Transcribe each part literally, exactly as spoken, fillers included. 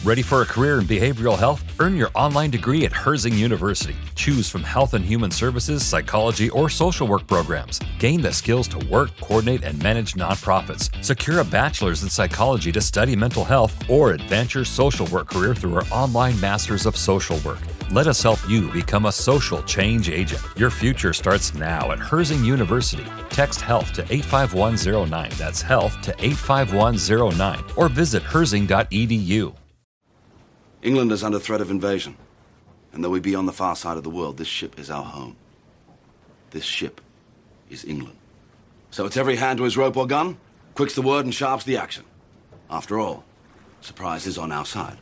Ready for a career in behavioral health? Earn your online degree at Herzing University. Choose from health and human services, psychology, or social work programs. Gain the skills to work, coordinate, and manage nonprofits. Secure a bachelor's in psychology to study mental health, or advance your social work career through our online Masters of Social Work. Let us help you become a social change agent. Your future starts now at Herzing University. Text HEALTH to eight five one zero nine. That's HEALTH to eight five one zero nine. Or visit herzing dot e d u. England is under threat of invasion. And though we be on the far side of the world, this ship is our home. This ship is England. So it's every hand to his rope or gun, quick's the word and sharp's the action. After all, surprise is on our side.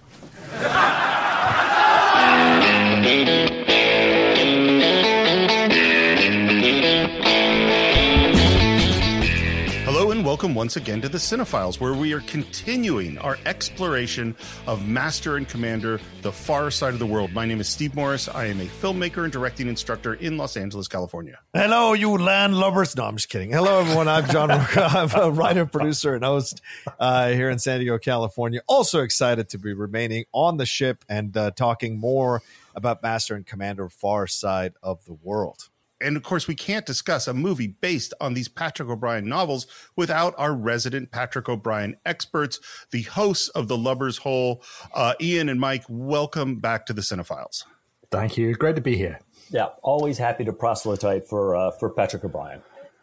Hello and welcome once again to the Cinephiles, where we are continuing our exploration of Master and Commander, The Far Side of the World. My name is Steve Morris. I am a filmmaker and directing instructor in Los Angeles, California. Hello, you land lovers. No, I'm just kidding. Hello, everyone. I'm John Roca. I'm a writer, producer, and host uh, here in San Diego, California. Also excited to be remaining on the ship and uh, talking more about Master and Commander, Far Side of the World. And of course, we can't discuss a movie based on these Patrick O'Brian novels without our resident Patrick O'Brian experts, the hosts of The Lubber's Hole. Uh, Ian and Mike, welcome back to the Cinephiles. Thank you. Great to be here. Yeah, always happy to proselyte for uh, for Patrick O'Brian.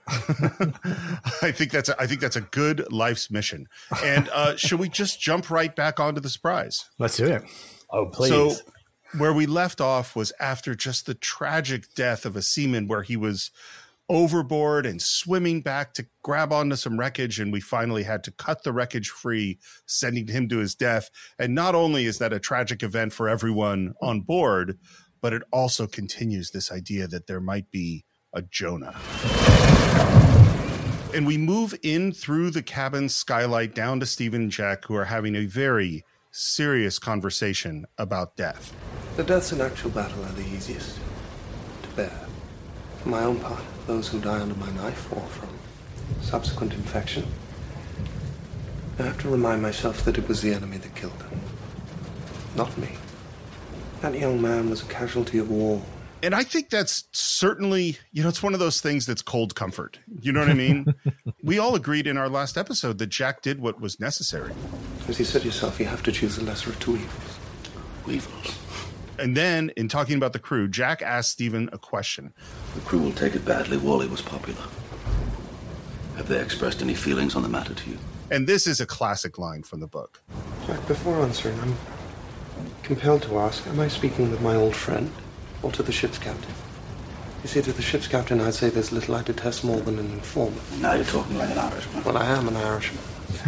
I think that's a, I think that's a good life's mission. And uh, should we just jump right back onto the surprise? Let's do it. Oh, please. So, where we left off was after just the tragic death of a seaman where he was overboard and swimming back to grab onto some wreckage, and we finally had to cut the wreckage free, sending him to his death. And not only is that a tragic event for everyone on board, but it also continues this idea that there might be a Jonah. And we move in through the cabin skylight down to Stephen and Jack, who are having a very serious conversation about death. The deaths in actual battle are the easiest to bear. For my own part, those who die under my knife or from subsequent infection, I have to remind myself that it was the enemy that killed them, not me. That young man was a casualty of war. And I think that's certainly, you know, it's one of those things that's cold comfort. You know what I mean? We all agreed in our last episode that Jack did what was necessary. As you said yourself, you have to choose the lesser of two evils. Evils. And then, in talking about the crew, Jack asked Stephen a question. The crew will take it badly. Wally was popular. Have they expressed any feelings on the matter to you? And this is a classic line from the book. Jack, before answering, I'm compelled to ask, am I speaking with my old friend or to the ship's captain? You see, to the ship's captain, I'd say there's little I detest more than an informer. Now you're talking like an Irishman. Well, I am an Irishman.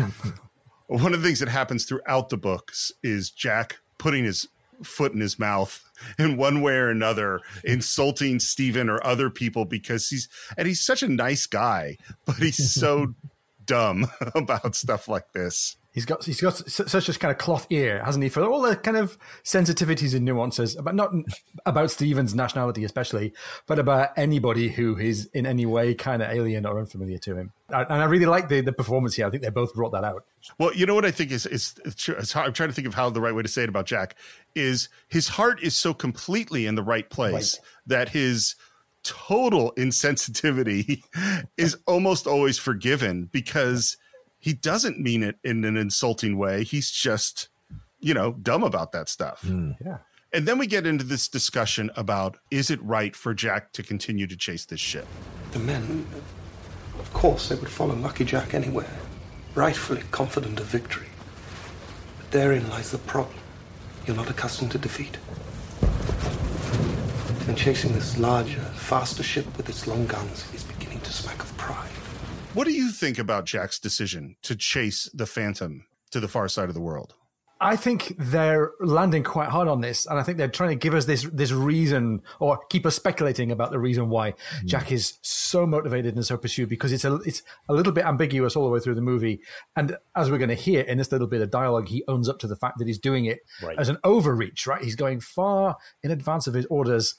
One of the things that happens throughout the books is Jack putting his foot in his mouth in one way or another, insulting Stephen or other people because he's, and he's such a nice guy, but he's so dumb about stuff like this. He's got he's got such a kind of cloth ear, hasn't he, for all the kind of sensitivities and nuances about not about Stephen's nationality especially, but about anybody who is in any way kind of alien or unfamiliar to him. And I really like the, the performance here. I think they both brought that out. Well, you know what I think is is it's, it's hard, I'm trying to think of how the right way to say it about Jack is his heart is so completely in the right place right. that his total insensitivity is almost always forgiven because he doesn't mean it in an insulting way. He's just, you know, dumb about that stuff. Mm. Yeah. And then we get into this discussion about, is it right for Jack to continue to chase this ship? The men, of course, they would follow Lucky Jack anywhere, rightfully confident of victory. But therein lies the problem. You're not accustomed to defeat. And chasing this larger, faster ship with its long guns is beginning to smack of pride. What do you think about Jack's decision to chase the Phantom to the far side of the world? I think they're landing quite hard on this, and I think they're trying to give us this this reason, or keep us speculating about the reason why mm. Jack is so motivated and so pursued, because it's a it's a little bit ambiguous all the way through the movie. And as we're going to hear in this little bit of dialogue, he owns up to the fact that he's doing it right. as an overreach, right? He's going far in advance of his orders.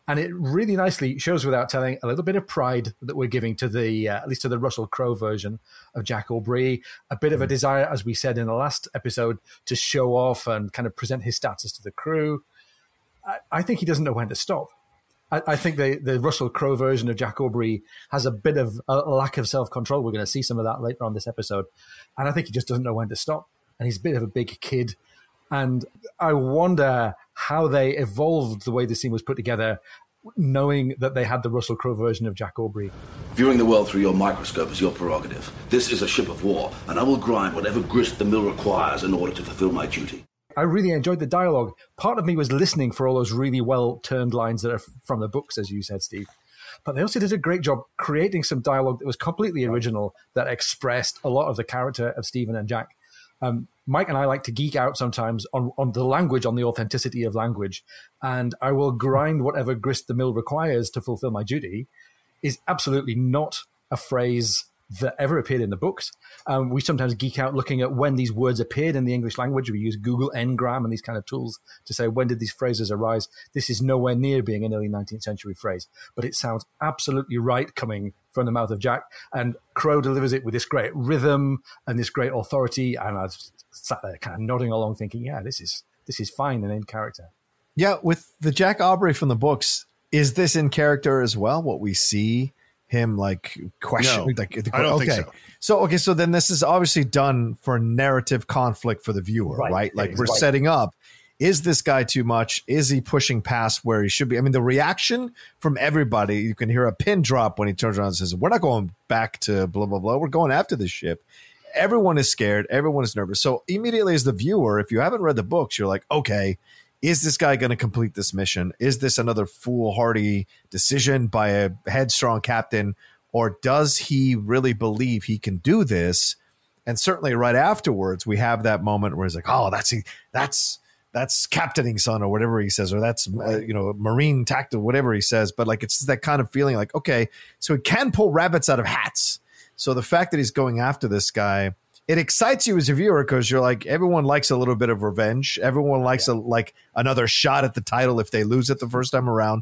And it really nicely shows without telling a little bit of pride that we're giving to the, uh, at least to the Russell Crowe version of Jack Aubrey, a bit of a desire, as we said in the last episode, to show off and kind of present his status to the crew. I, I think he doesn't know when to stop. I, I think the, the Russell Crowe version of Jack Aubrey has a bit of a lack of self-control. We're going to see some of that later on this episode. And I think he just doesn't know when to stop. And he's a bit of a big kid. And I wonder how they evolved the way the scene was put together, knowing that they had the Russell Crowe version of Jack Aubrey. Viewing the world through your microscope is your prerogative. This is a ship of war, and I will grind whatever grist the mill requires in order to fulfill my duty. I really enjoyed the dialogue. Part of me was listening for all those really well-turned lines that are from the books, as you said, Steve. But they also did a great job creating some dialogue that was completely original, that expressed a lot of the character of Stephen and Jack. Um, Mike and I like to geek out sometimes on, on the language, on the authenticity of language. And I will grind whatever grist the mill requires to fulfill my duty is absolutely not a phrase that ever appeared in the books. Um, we sometimes geek out looking at when these words appeared in the English language. We use Google Ngram and these kind of tools to say, when did these phrases arise? This is nowhere near being an early nineteenth century phrase, but it sounds absolutely right coming from the mouth of Jack. And Crowe delivers it with this great rhythm and this great authority. And I was sat there kind of nodding along thinking, yeah, this is this is fine and in character. Yeah, with the Jack Aubrey from the books, is this in character as well? What we see him like question? No, like, the, I don't okay. think so. So, okay, so then this is obviously done for narrative conflict for the viewer, right? Right. Like we're Right. setting up, is this guy too much? Is he pushing past where he should be? I mean, the reaction from everybody, you can hear a pin drop when he turns around and says, we're not going back to blah, blah, blah. We're going after this ship. Everyone is scared. Everyone is nervous. So immediately as the viewer, if you haven't read the books, you're like, okay, is this guy going to complete this mission? Is this another foolhardy decision by a headstrong captain? Or does he really believe he can do this? And certainly right afterwards, we have that moment where he's like, oh, that's that's that's captaining son or whatever he says, or that's, uh, you know, marine tactical, whatever he says. But like, it's that kind of feeling like, okay, so he can pull rabbits out of hats. So the fact that he's going after this guy, it excites you as a viewer because you're like, everyone likes a little bit of revenge. Everyone likes yeah. a like another shot at the title if they lose it the first time around.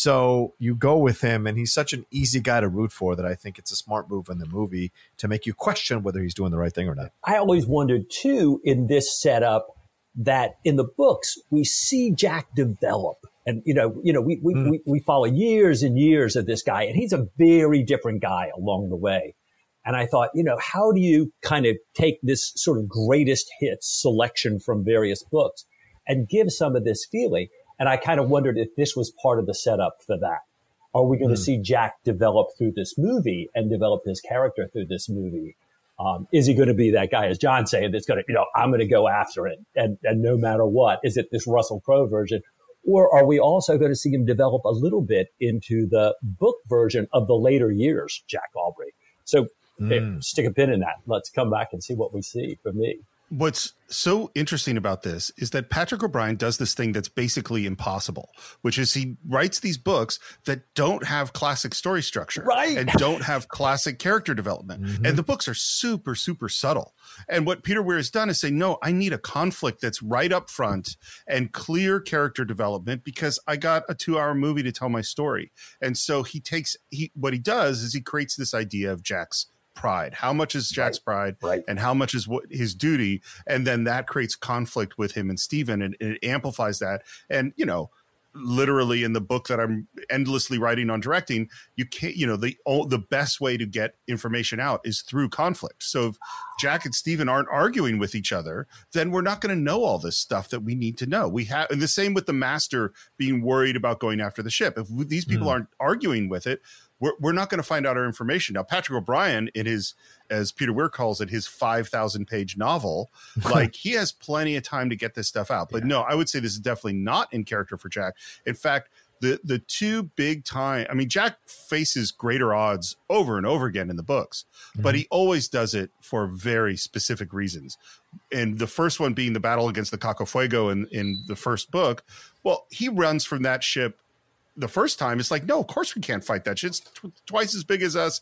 So you go with him, and he's such an easy guy to root for that I think it's a smart move in the movie to make you question whether he's doing the right thing or not. I always wondered, too, in this setup, that in the books, we see Jack develop. And, you know, you know, we, we, mm. we, we follow years and years of this guy, and he's a very different guy along the way. And I thought, you know, how do you kind of take this sort of greatest hits selection from various books and give some of this feeling? And I kind of wondered if this was part of the setup for that. Are we going mm. to see Jack develop through this movie and develop his character through this movie? Um, is he going to be that guy, as John said, that's going to, you know, I'm going to go after it, and, and no matter what? Is it this Russell Crowe version? Or are we also going to see him develop a little bit into the book version of the later years, Jack Aubrey? So mm. hey, stick a pin in that. Let's come back and see what we see for me. What's so interesting about this is that Patrick O'Brian does this thing that's basically impossible, which is he writes these books that don't have classic story structure, right, and don't have classic character development. Mm-hmm. And the books are super, super subtle. And what Peter Weir has done is say, no, I need a conflict that's right up front and clear character development because I got a two hour movie to tell my story. And so he takes he what he does is he creates this idea of Jack's pride. How much is Jack's pride, right. and how much is what his duty? And then that creates conflict with him and Stephen, and, and it amplifies that. And, you know, literally in the book that I'm endlessly writing on directing, you can't, you know, the the best way to get information out is through conflict. So if Jack and Stephen aren't arguing with each other, then we're not going to know all this stuff that we need to know. We have, and the same with the master being worried about going after the ship. If these people mm. aren't arguing with it, we're, we're not going to find out our information. Now, Patrick O'Brian, in his, as Peter Weir calls it, his five thousand page novel, like he has plenty of time to get this stuff out. But yeah. no, I would say this is definitely not in character for Jack. In fact, the the two big time, I mean, Jack faces greater odds over and over again in the books, mm-hmm. but he always does it for very specific reasons. And the first one being the battle against the Cacafuego in, in the first book. Well, he runs from that ship the first time. It's like, no, of course we can't fight that shit. It's tw- twice as big as us.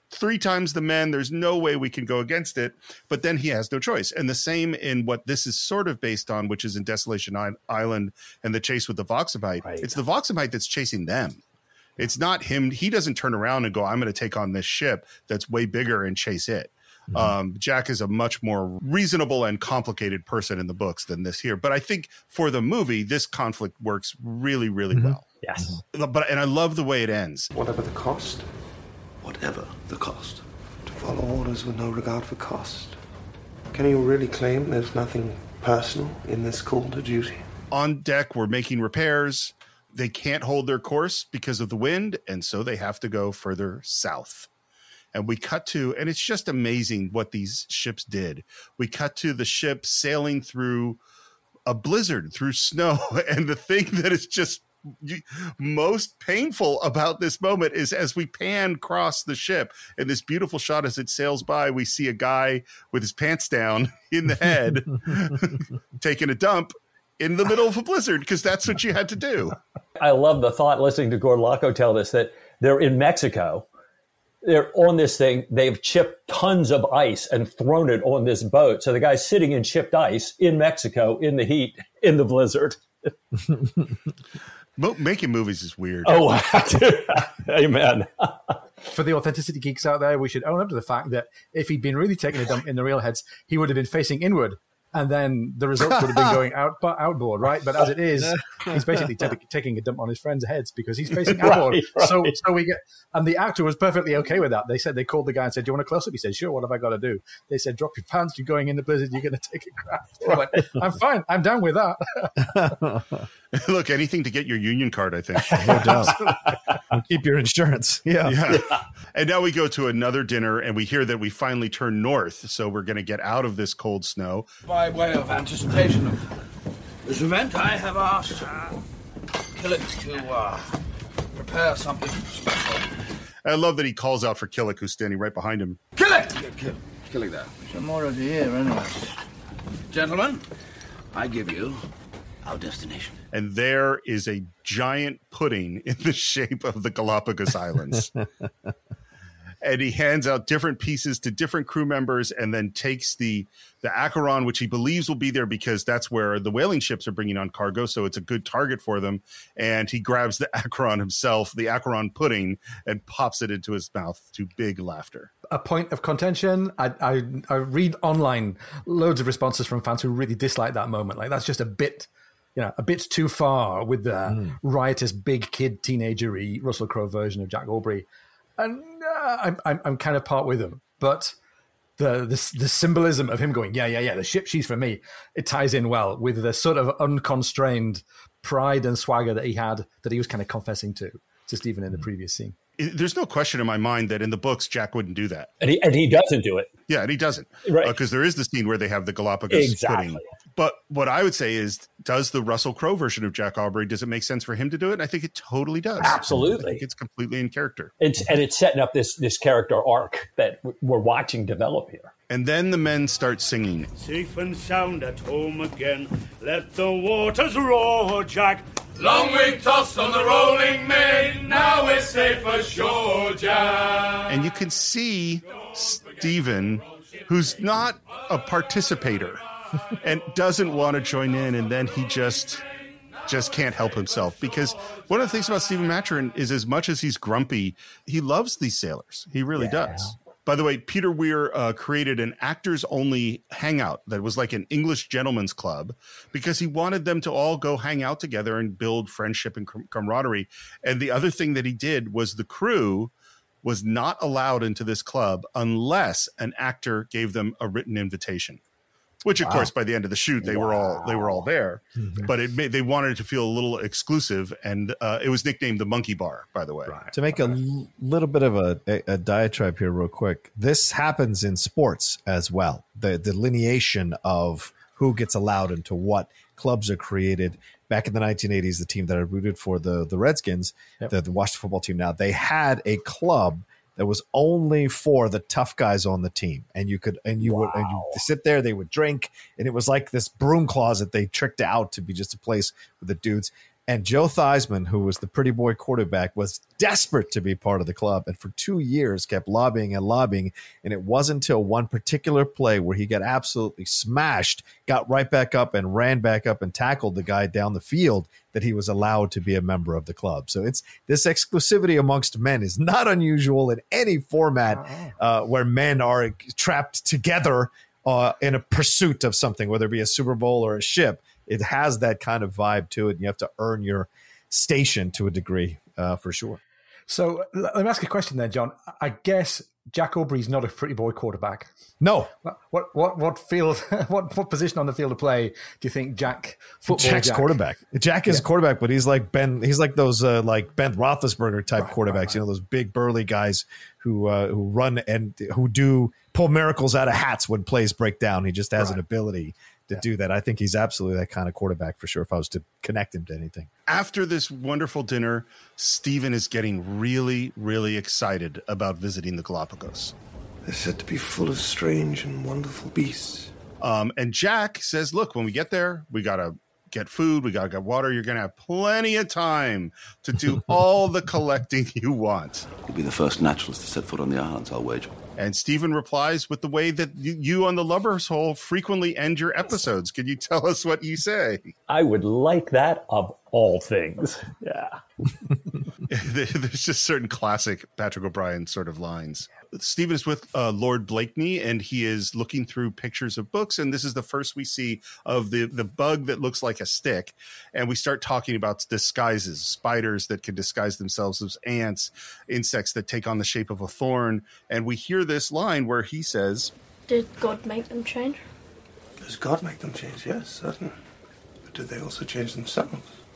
three times the men. There's no way we can go against it. But then he has no choice. And the same in what this is sort of based on, which is in Desolation Island and the chase with the Voxamite. Right. It's the Voxamite that's chasing them. It's not him. He doesn't turn around and go, I'm going to take on this ship that's way bigger and chase it. Mm-hmm. Um, Jack is a much more reasonable and complicated person in the books than this here. But I think for the movie, this conflict works really, really mm-hmm. well. Yes. But and I love the way it ends. Whatever the cost. Whatever the cost. To follow orders with no regard for cost. Can you really claim there's nothing personal in this call to duty? On deck, we're making repairs. They can't hold their course because of the wind, and so they have to go further south. And we cut to, and it's just amazing what these ships did. We cut to the ship sailing through a blizzard, through snow. And the thing that is just most painful about this moment is as we pan across the ship in this beautiful shot as it sails by, we see a guy with his pants down in the head taking a dump in the middle of a blizzard, because that's what you had to do. I love the thought listening to Gord Laco tell this, that they're in Mexico. They're on this thing. They've chipped tons of ice and thrown it on this boat. So the guy's sitting in chipped ice in Mexico in the heat, in the blizzard. Making movies is weird. Oh, amen. For the authenticity geeks out there, we should own up to the fact that if he'd been really taking a dump in the railheads, he would have been facing inward. And then the results would have been going out, outboard, right? But as it is, he's basically t- taking a dump on his friends' heads because he's facing outboard. Right, right. So, so we get, and the actor was perfectly okay with that. They said they called the guy and said, "Do you want a close up?" He said, "Sure. What have I got to do?" They said, "Drop your pants. You're going in the blizzard. You're going to take a crap." Right. Like, I'm fine. I'm down with that. Look, anything to get your union card, I think. No doubt. Keep your insurance. Yeah. yeah. yeah. And now we go to another dinner, and we hear that we finally turn north. So we're going to get out of this cold snow. By way of anticipation of this event, I have asked uh, Killick to uh, prepare something special. I love that he calls out for Killick, who's standing right behind him. Killick! Kill, Killick there. Some more of the year, anyway. Gentlemen, I give you our destination. And there is a giant pudding in the shape of the Galapagos Islands. And he hands out different pieces to different crew members and then takes the the Acheron, which he believes will be there because that's where the whaling ships are bringing on cargo. So it's a good target for them. And he grabs the Acheron himself, the Acheron pudding, and pops it into his mouth to big laughter. A point of contention. I, I, I read online loads of responses from fans who really dislike that moment. Like, that's just a bit... You know, a bit too far with the mm. riotous big kid teenager-y Russell Crowe version of Jack Aubrey, and uh, I'm, I'm I'm kind of part with him. But the, the the symbolism of him going, yeah, yeah, yeah, the ship, she's for me. It ties in well with the sort of unconstrained pride and swagger that he had, that he was kind of confessing to, just even in the previous scene. There's no question in my mind that in the books, Jack wouldn't do that. And he, and he doesn't do it. Yeah, and he doesn't. Right. Because uh, there is the scene where they have the Galapagos exactly. pudding. But what I would say is, does the Russell Crowe version of Jack Aubrey, does it make sense for him to do it? And I think it totally does. Absolutely. I think it's completely in character. It's, and it's setting up this, this character arc that we're watching develop here. And then the men start singing. Safe and sound at home again. Let the waters roar, Jack. Long we tossed on the rolling main. Now we're safe ashore, Jack. And you can see Stephen, who's not a participator and doesn't want to join in. And then he just... just can't help himself, because one of the things about Stephen Maturin is, as much as he's grumpy, he loves these sailors. He really yeah. does. By the way, Peter Weir uh, created an actors-only hangout that was like an English gentleman's club, because he wanted them to all go hang out together and build friendship and com- camaraderie. And the other thing that he did was the crew was not allowed into this club unless an actor gave them a written invitation. Which, of wow. course, by the end of the shoot, they wow. were all they were all there, mm-hmm. but it made, they wanted it to feel a little exclusive, and uh, it was nicknamed the Monkey Bar, by the way. Right. To make a l- little bit of a, a, a diatribe here, real quick, this happens in sports as well. The delineation of who gets allowed into what clubs are created. Back in the nineteen eighties, the team that I rooted for, the the Redskins, yep. the, the Washington football team, now they had a club that was only for the tough guys on the team, and you could and you wow. would and you sit there. They would drink, and it was like this broom closet they tricked out to be just a place with the dudes. And Joe Theismann, who was the pretty boy quarterback, was desperate to be part of the club, and for two years kept lobbying and lobbying. And it wasn't until one particular play where he got absolutely smashed, got right back up and ran back up and tackled the guy down the field that he was allowed to be a member of the club. So it's this exclusivity amongst men is not unusual in any format uh, where men are trapped together uh, in a pursuit of something, whether it be a Super Bowl or a ship. It has that kind of vibe to it, and you have to earn your station to a degree, uh, for sure. So let me ask a question then, John. I guess Jack Aubrey's not a pretty boy quarterback. No. What what what field? What what position on the field of play do you think Jack? Football Jack's Jack? quarterback. Jack is Yeah. quarterback, but he's like Ben. He's like those uh, like Ben Roethlisberger type Right, quarterbacks. right, right. You know, those big burly guys who uh, who run and who do pull miracles out of hats when plays break down. He just has Right. an ability to do that. I think he's absolutely that kind of quarterback for sure. If I was to connect him to anything. After this wonderful dinner, Stephen is getting really, really excited about visiting the Galapagos. They're said to be full of strange and wonderful beasts. Um, and Jack says, look, when we get there, we got to get food, we got to get water. You're going to have plenty of time to do all the collecting you want. You'll be the first naturalist to set foot on the islands, I'll wager. And Stephen replies with the way that you, you on the Lover's Hole frequently end your episodes. Can you tell us what you say? I would like that of all things. Yeah. There's just certain classic Patrick O'Brien sort of lines. Stephen is with uh, Lord Blakeney, and he is looking through pictures of books. And this is the first we see of the, the bug that looks like a stick. And we start talking about disguises, spiders that can disguise themselves as ants, insects that take on the shape of a thorn. And we hear this line where he says, Did God make them change? Does God make them change? Yes, certainly. But do they also change themselves?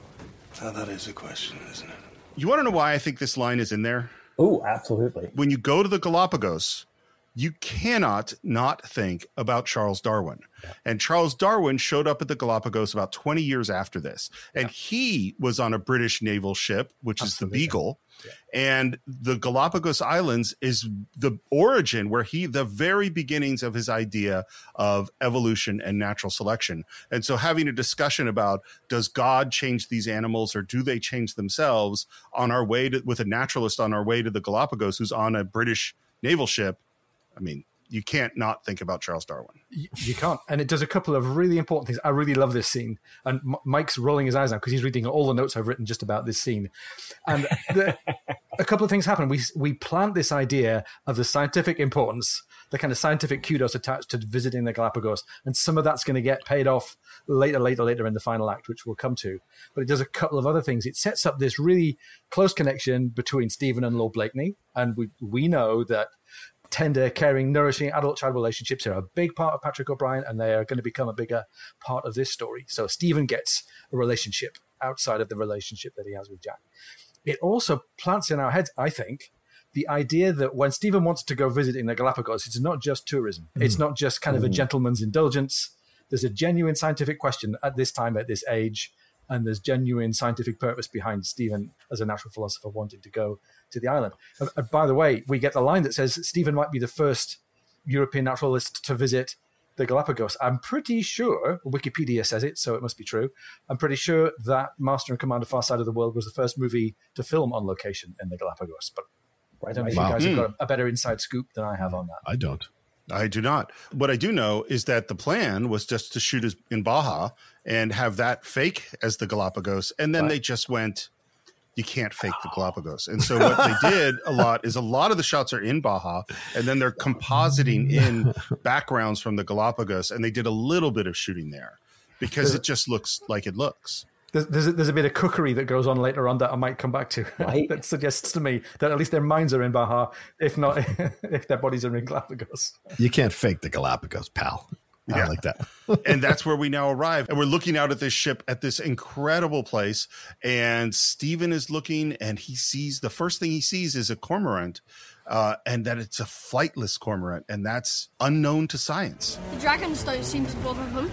Now that is a question, isn't it? you want to know why I think this line is in there? Oh, absolutely. When you go to the Galapagos, you cannot not think about Charles Darwin. Yeah. And Charles Darwin showed up at the Galapagos about twenty years after this. And yeah. he was on a British naval ship, which Absolutely. is the Beagle. Yeah. And the Galapagos Islands is the origin where he, the very beginnings of his idea of evolution and natural selection. And so having a discussion about, does God change these animals or do they change themselves, on our way to, with a naturalist on our way to the Galapagos who's on a British naval ship, I mean, you can't not think about Charles Darwin. You, you can't. And it does a couple of really important things. I really love this scene. And M- Mike's rolling his eyes now because he's reading all the notes I've written just about this scene. And the, a couple of things happen. We we plant this idea of the scientific importance, the kind of scientific kudos attached to visiting the Galapagos. And some of that's going to get paid off later, later, later in the final act, which we'll come to. But it does a couple of other things. It sets up this really close connection between Stephen and Lord Blakeney. And we we know that tender, caring, nourishing adult-child relationships are a big part of Patrick O'Brien, and they are going to become a bigger part of this story. So Stephen gets a relationship outside of the relationship that he has with Jack. It also plants in our heads, I think, the idea that when Stephen wants to go visiting the Galapagos, it's not just tourism. Mm. It's not just kind of a gentleman's indulgence. There's a genuine scientific question at this time, at this age, and there's genuine scientific purpose behind Stephen as a natural philosopher wanting to go to the island. And, and by the way, we get the line that says Stephen might be the first European naturalist to visit the Galapagos. I'm pretty sure, Wikipedia says it, so it must be true. I'm pretty sure that Master and Commander Far Side of the World was the first movie to film on location in the Galapagos. But I don't know if wow. you guys have got a, a better inside scoop than I have on that. I don't. I do not. What I do know is that the plan was just to shoot in Baja and have that fake as the Galapagos. And then right. they just went, you can't fake the Galapagos. And so what they did a lot is a lot of the shots are in Baja, and then they're compositing in backgrounds from the Galapagos. And they did a little bit of shooting there because it just looks like it looks. There's, there's, a, there's a bit of cookery that goes on later on that I might come back to right. that suggests to me that at least their minds are in Baja, if not if their bodies are in Galapagos. You can't fake the Galapagos, pal. I yeah. like that. And that's where we now arrive. And we're looking out at this ship at this incredible place. And Stephen is looking, and he sees, the first thing he sees is a cormorant, uh, and that it's a flightless cormorant. And that's unknown to science. The dragons don't seem to bother them.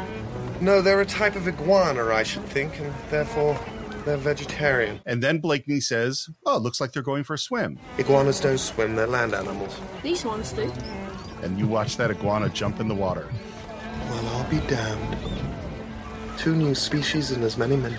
No, they're a type of iguana, I should think, and therefore they're vegetarian. And then Blakeney says, oh, it looks like they're going for a swim. Iguanas don't swim, they're land animals. These ones do. And you watch that iguana jump in the water. Well, I'll be damned. Two new species in as many minutes.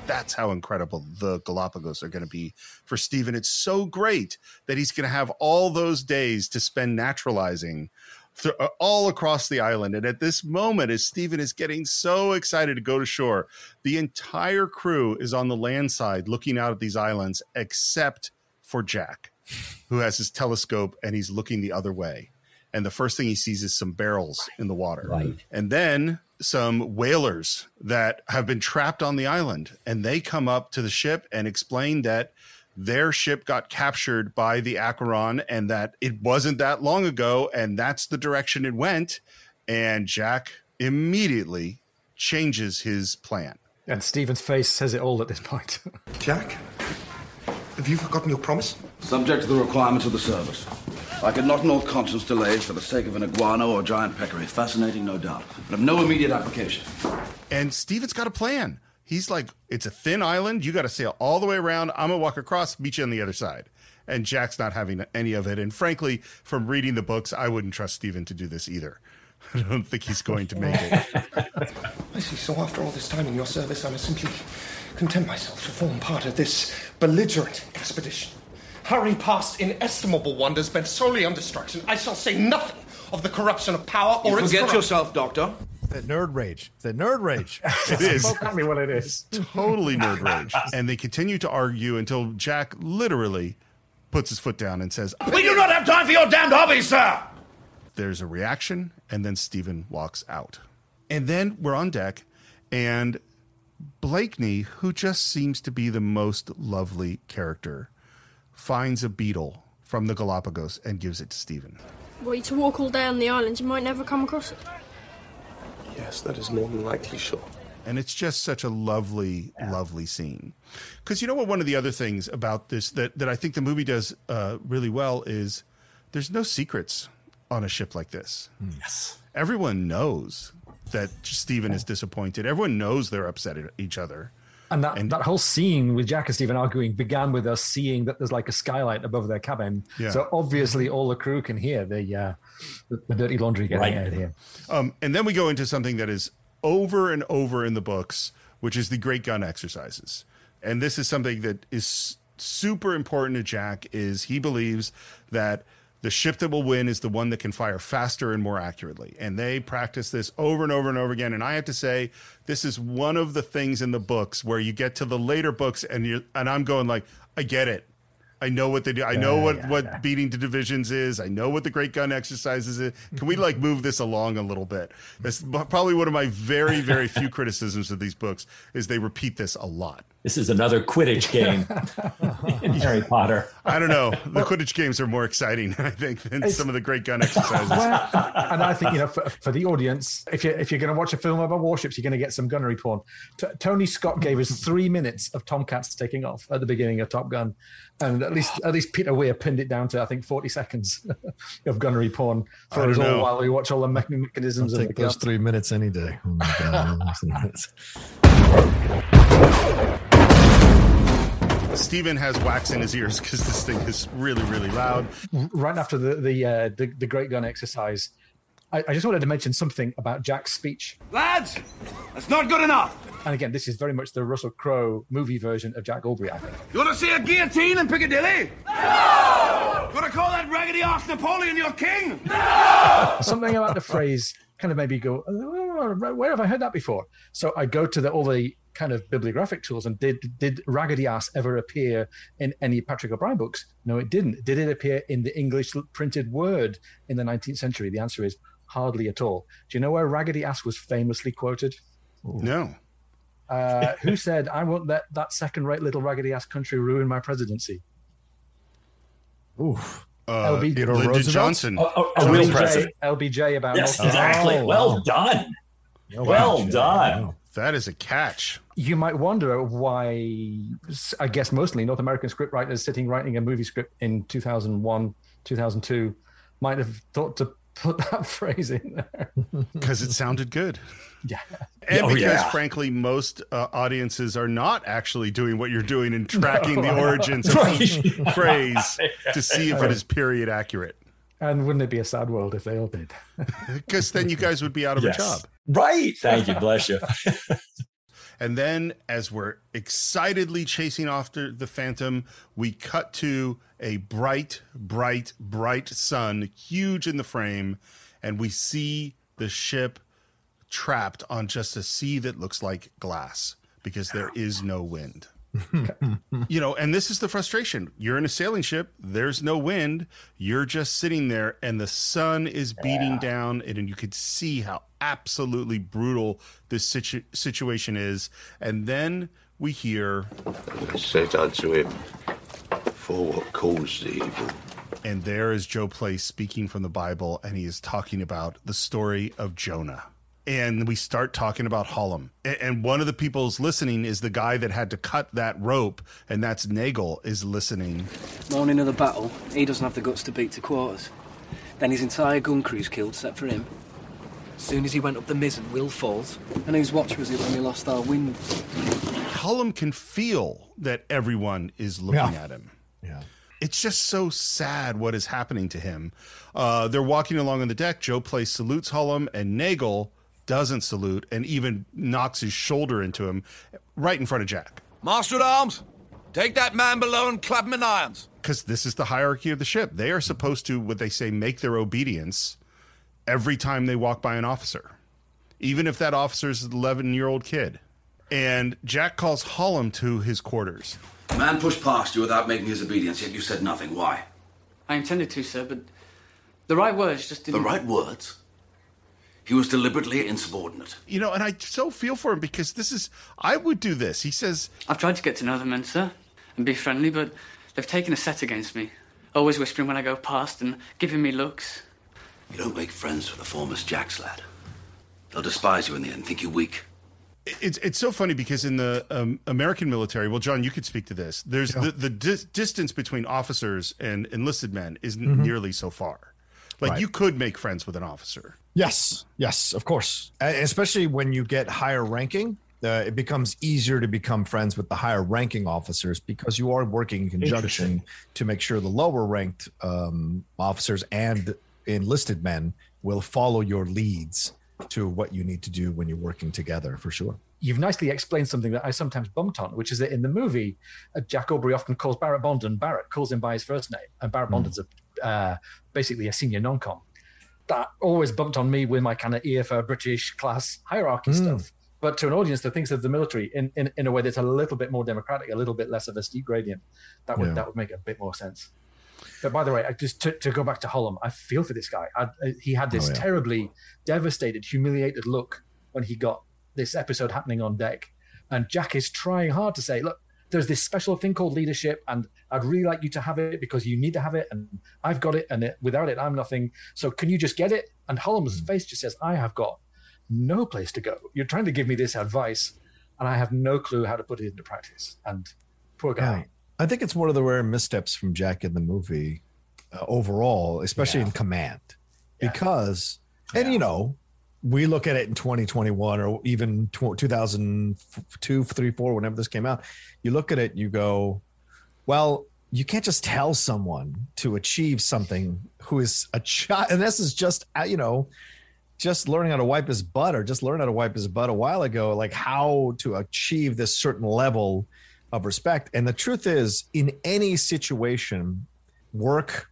That's how incredible the Galapagos are going to be for Stephen. It's so great that he's going to have all those days to spend naturalizing th- all across the island. And at this moment, as Stephen is getting so excited to go to shore, the entire crew is on the land side looking out at these islands, except for Jack, who has his telescope and he's looking the other way. And the first thing he sees is some barrels in the water. Right. And then some whalers that have been trapped on the island. And they come up to the ship and explain that their ship got captured by the Acheron and that it wasn't that long ago. And that's the direction it went. And Jack immediately changes his plan. And Stephen's face says it all at this point. Jack, have you forgotten your promise? Subject to the requirements of the service. I could not in all conscience delay for the sake of an iguana or a giant peccary. Fascinating, no doubt, but of no immediate application. And Stephen's got a plan. He's like, it's a thin island. You got to sail all the way around. I'm going to walk across, meet you on the other side. And Jack's not having any of it. And frankly, from reading the books, I wouldn't trust Stephen to do this either. I don't think he's going to make it. I see. So after all this time in your service, I must simply content myself to form part of this belligerent expedition. Hurrying past inestimable wonders bent solely on destruction, I shall say nothing of the corruption of power or you its forget corruption. yourself, Doctor. That nerd rage. That nerd rage. It is. Exactly what it is. Totally nerd rage. And they continue to argue until Jack literally puts his foot down and says, We do not have time for your damned hobbies, sir! There's a reaction, and then Stephen walks out. And then we're on deck, and Blakeney, who just seems to be the most lovely character, finds a beetle from the Galapagos and gives it to Stephen. Were you to walk all day on the island, you might never come across it. Yes, that is more than likely, sure. And it's just such a lovely, yeah. lovely scene. Because you know what, one of the other things about this that, that I think the movie does uh, really well is there's no secrets on a ship like this. Yes. Everyone knows that Stephen is disappointed. Everyone knows they're upset at each other. And that, and that whole scene with Jack and Stephen arguing began with us seeing that there's like a skylight above their cabin. Yeah. So obviously all the crew can hear the uh, the, the dirty laundry getting Right. aired here. Um, and then we go into something that is over and over in the books, which is the great gun exercises. And this is something that is super important to Jack, is he believes that the ship that will win is the one that can fire faster and more accurately. And they practice this over and over and over again. And I have to say, this is one of the things in the books where you get to the later books and you and I'm going like, I get it. I know what they do. I know Yeah, what, yeah, what yeah. beating to divisions is. I know what the great gun exercises is. Can we like move this along a little bit? That's probably one of my very, very few criticisms of these books is they repeat this a lot. This is another Quidditch game in Harry Potter. I don't know. The Quidditch games are more exciting, I think, than some of the great gun exercises. Well, and I think, you know, for, for the audience, if you're, if you're going to watch a film about warships, you're going to get some gunnery porn. T- Tony Scott gave us three minutes of Tomcats taking off at the beginning of Top Gun. And at least at least Peter Weir pinned it down to, I think, forty seconds of gunnery porn for I us don't all know. while we watch all the me- mechanisms I'll of take the those gun. three minutes any day. Oh my God. Steven has wax in his ears because this thing is really, really loud. Right after the the, uh, the the great gun exercise, I, I just wanted to mention something about Jack's speech. Lads, that's not good enough. And again, this is very much the Russell Crowe movie version of Jack Aubrey, I think. You want to see a guillotine in Piccadilly? No! You want to call that raggedy arse Napoleon your king? No! Something about the phrase kind of made me go, oh, where have I heard that before? So I go to the, all the kind of bibliographic tools and did did raggedy ass ever appear in any Patrick O'Brian books? No, it didn't. Did it appear in the English printed word in the nineteenth century? The answer is hardly at all. Do you know where raggedy ass was famously quoted? No. Uh, who said, I won't let that second-rate little raggedy-ass country ruin my presidency? Oof. Uh, L B Lyndon Roosevelt? Johnson. A, a, a real L B J, president. L B J about Yes, North Korea. exactly. Oh, well wow. done. Oh, well wow. done. Wow. That is a catch. You might wonder why, I guess mostly North American scriptwriters sitting writing a movie script in two thousand one, two thousand two might have thought to put that phrase in there. Because it sounded good. Yeah. And Oh, because, yeah. frankly, most uh, audiences are not actually doing what you're doing and tracking the origins of each phrase to see if it is period accurate. And wouldn't it be a sad world if they all did? Because then you guys would be out of Yes. a job. Right. Thank you. Bless you. And then as we're excitedly chasing after the Phantom, we cut to a bright, bright, bright sun, huge in the frame, and we see the ship trapped on just a sea that looks like glass because there is no wind. You know, and this is the frustration. You're in a sailing ship. There's no wind. You're just sitting there and the sun is beating yeah. down and, and you could see how absolutely brutal this situ- situation is. And then we hear, I said unto him, for what caused the evil? And there is Joe Place speaking from the Bible, and he is talking about the story of Jonah. And we start talking about Hallam. And one of the people's listening is the guy that had to cut that rope, and that's Nagel is listening. Morning of the battle, he doesn't have the guts to beat to quarters. Then his entire gun crew's killed, except for him. As soon as he went up the mizzen, Will falls. And whose watch was it when we lost our wind? Hallam can feel that everyone is looking Yeah. at him. Yeah. It's just so sad what is happening to him. Uh, they're walking along on the deck. Joe Place salutes Hallam, and Nagel doesn't salute and even knocks his shoulder into him right in front of Jack. Master at arms, take that man below and clap him in irons. Because this is the hierarchy of the ship. They are supposed to, what they say, make their obedience every time they walk by an officer, even if that officer is an eleven-year-old kid. And Jack calls Hallam to his quarters. A man pushed past you without making his obedience, yet you said nothing. Why? I intended to, sir, but the right words just didn't... The right words? He was deliberately insubordinate. You know, and I so feel for him because this is, I would do this. He says... I've tried to get to know the men, sir, and be friendly, but they've taken a set against me. Always whispering when I go past and giving me looks. You don't make friends with a foremost Jack's lad. They'll despise you in the end and think you weak. It's it's so funny because in the um, American military, well, John, you could speak to this. There's yeah. the, the dis- distance between officers and enlisted men isn't mm-hmm. nearly so far. Like right. you could make friends with an officer. Yes, yes, of course. Especially when you get higher ranking, uh, it becomes easier to become friends with the higher ranking officers because you are working in conjunction to make sure the lower ranked um, officers and enlisted men will follow your leads to what you need to do when you're working together, for sure. You've nicely explained something that I sometimes bumped on, which is that in the movie, uh, Jack Aubrey often calls Barrett Bondon Barrett, calls him by his first name, and Barrett mm. Bondon's a, uh, basically a senior non-com. That always bumped on me with my kind of ear for British class hierarchy mm. stuff. But to an audience that thinks of the military in, in, in a way that's a little bit more democratic, a little bit less of a steep gradient, that would yeah. that would make a bit more sense. But by the way, I just to, to go back to Hallam, I feel for this guy. I, I, he had this oh, yeah. terribly devastated, humiliated look when he got this episode happening on deck. And Jack is trying hard to say, look, there's this special thing called leadership, and I'd really like you to have it because you need to have it, and I've got it, and it, without it, I'm nothing. So can you just get it? And Hallam's face just says, I have got no place to go. You're trying to give me this advice, and I have no clue how to put it into practice. And poor guy. Yeah. I think it's one of the rare missteps from Jack in the movie uh, overall, especially yeah. in command, yeah. because, and yeah. you know, we look at it in twenty twenty-one or even two thousand two, three, four, whenever this came out, you look at it, you go, well, you can't just tell someone to achieve something who is a child. And this is just, you know, just learning how to wipe his butt or just learned how to wipe his butt a while ago, like how to achieve this certain level of respect. And the truth is, in any situation, work,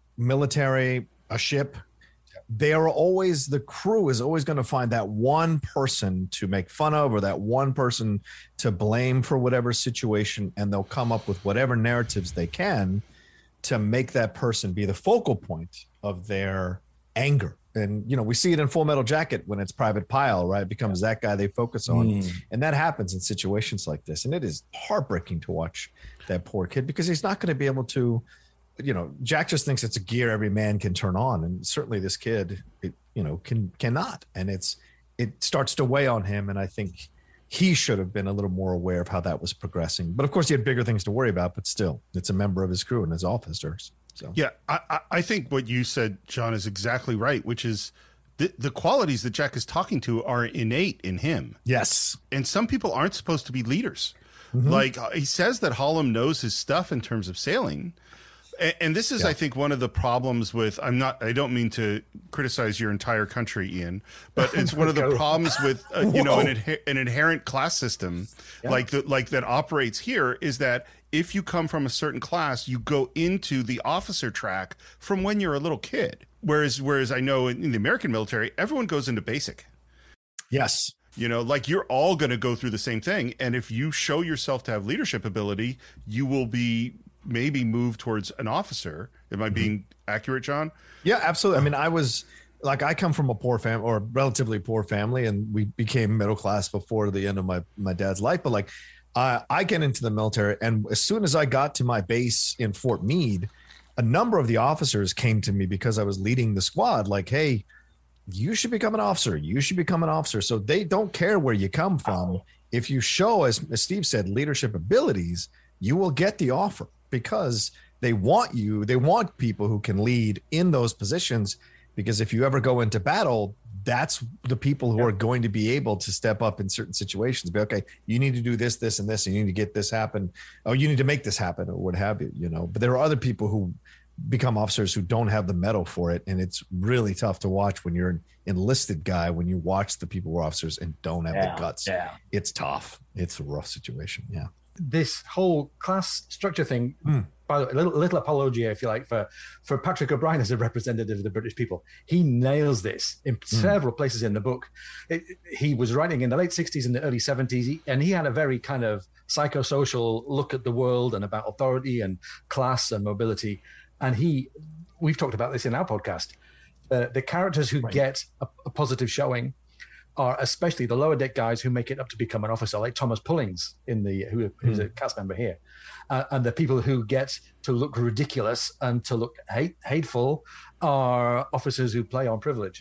military, a ship, they are always, the crew is always going to find that one person to make fun of or that one person to blame for whatever situation, and they'll come up with whatever narratives they can to make that person be the focal point of their anger. And, you know, we see it in Full Metal Jacket when it's Private Pyle, right? It becomes that guy they focus on. Mm. And that happens in situations like this. And it is heartbreaking to watch that poor kid because he's not going to be able to, you know, Jack just thinks it's a gear every man can turn on. And certainly this kid, it, you know, can, cannot. And it's, it starts to weigh on him. And I think he should have been a little more aware of how that was progressing. But of course he had bigger things to worry about, but still it's a member of his crew and his officers. So. Yeah, I, I think what you said, John, is exactly right, which is the, the qualities that Jack is talking to are innate in him. Yes. And some people aren't supposed to be leaders. Mm-hmm. Like he says that Hallam knows his stuff in terms of sailing. And, and this is, yeah. I think, one of the problems with, I'm not, I don't mean to criticize your entire country, Ian, but it's one of the problems with, uh, you know, an, inher- an inherent class system yeah. like the, like that operates here is that if you come from a certain class, you go into the officer track from when you're a little kid. Whereas, whereas I know in, in the American military, everyone goes into basic. Yes. You know, like you're all going to go through the same thing. And if you show yourself to have leadership ability, you will be maybe moved towards an officer. Am I being mm-hmm. accurate, John? Yeah, absolutely. I mean, I was like, I come from a poor family or relatively poor family, and we became middle class before the end of my, my dad's life. But like, uh, I get into the military, and as soon as I got to my base in Fort Meade, a number of the officers came to me because I was leading the squad. Like, hey, you should become an officer. You should become an officer. So they don't care where you come from. If you show, as, as Steve said, leadership abilities, you will get the offer because they want you. They want people who can lead in those positions, because if you ever go into battle, that's the people who are going to be able to step up in certain situations. Be okay, you need to do this, this, and this, and you need to get this happen. Oh, you need to make this happen, or what have you, you know. But there are other people who become officers who don't have the mettle for it, and it's really tough to watch when you're an enlisted guy. When you watch the people who are officers and don't have yeah, the guts, yeah. it's tough. It's a rough situation. Yeah. This whole class structure thing, mm. by the way, a little, little apologia, if you like, for, for Patrick O'Brian as a representative of the British people. He nails this in mm. several places in the book. It, he was writing in the late sixties and the early seventies, and he had a very kind of psychosocial look at the world and about authority and class and mobility. And he, we've talked about this in our podcast, uh, the characters who right. get a, a positive showing are especially the lower deck guys who make it up to become an officer, like Thomas Pullings, in the who, who's mm. a cast member here. Uh, and the people who get to look ridiculous and to look hate, hateful are officers who play on privilege.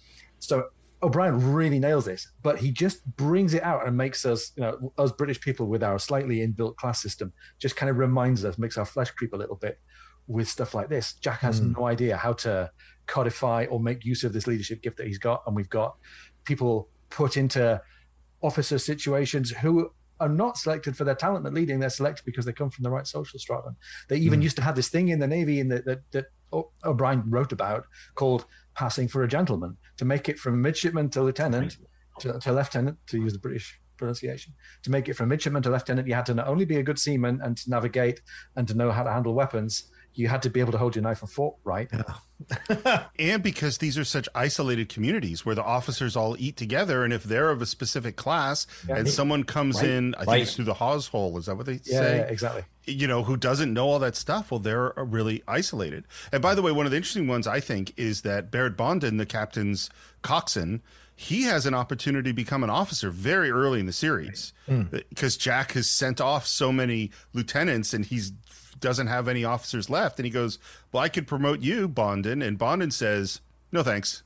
So O'Brian really nails this, but he just brings it out and makes us, you know, us British people with our slightly inbuilt class system, just kind of reminds us, makes our flesh creep a little bit with stuff like this. Jack has mm. no idea how to codify or make use of this leadership gift that he's got. And we've got people put into officer situations who are not selected for their talent at leading. They're selected because they come from the right social stratum. They even mm. used to have this thing in the Navy in the, that, that O'Brian wrote about called passing for a gentleman, to make it from midshipman to lieutenant to, to lieutenant, to use the British pronunciation. To make it from midshipman to lieutenant, you had to not only be a good seaman and to navigate and to know how to handle weapons, you had to be able to hold your knife and fork right. Yeah. And because these are such isolated communities where the officers all eat together, and if they're of a specific class yeah, and someone comes right. in, I think right. it's through the hawse hole, is that what they yeah, say? Yeah, exactly. You know, who doesn't know all that stuff? Well, they're really isolated. And by the way, one of the interesting ones, I think, is that Barrett Bondon, the captain's coxswain, he has an opportunity to become an officer very early in the series mm. because Jack has sent off so many lieutenants and he's doesn't have any officers left. And he goes, well, I could promote you, Bondon. And Bondon says, no, thanks.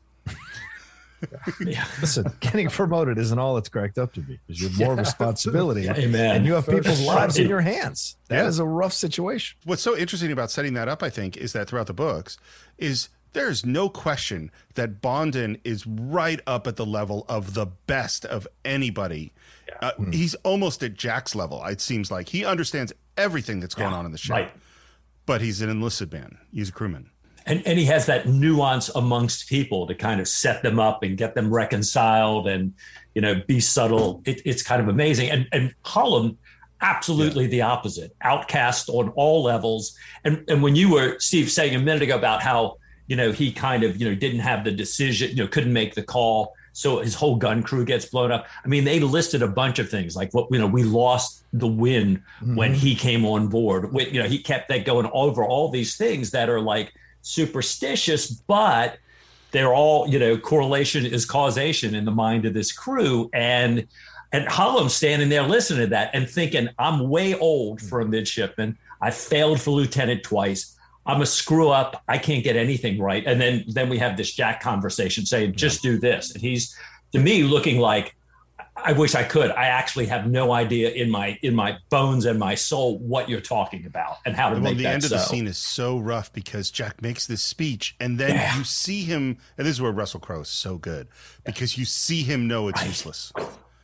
Yeah. Listen, getting promoted isn't all it's cracked up to be, because you have more yeah. responsibility. Amen. And you have people's lives in your hands. That yeah. is a rough situation. What's so interesting about setting that up, I think, is that throughout the books is there's no question that Bondon is right up at the level of the best of anybody. Yeah. Uh, mm. He's almost at Jack's level. It seems like he understands everything that's going yeah, on in the ship, right. but he's an enlisted man. He's a crewman. And, and he has that nuance amongst people to kind of set them up and get them reconciled and, you know, be subtle. It, it's kind of amazing. And, and Hallam, absolutely yeah. the opposite, outcast on all levels. And, and when you were, Steve, saying a minute ago about how, you know, he kind of, you know, didn't have the decision, you know, couldn't make the call. So his whole gun crew gets blown up. I mean, they listed a bunch of things like what, you know, we lost the wind mm-hmm. when he came on board. With, you know, he kept that going over all these things that are like superstitious, but they're all, you know, correlation is causation in the mind of this crew. And, and Hallam standing there listening to that and thinking, I'm way old for a midshipman. I failed for lieutenant twice. I'm a screw up. I can't get anything right. And then, then we have this Jack conversation saying, just do this. And he's, to me, looking like, I wish I could. I actually have no idea in my in my bones and my soul what you're talking about and how to well, make the that end so. of the scene is so rough because Jack makes this speech and then yeah. you see him, and this is where Russell Crowe is so good, because you see him know it's right. useless.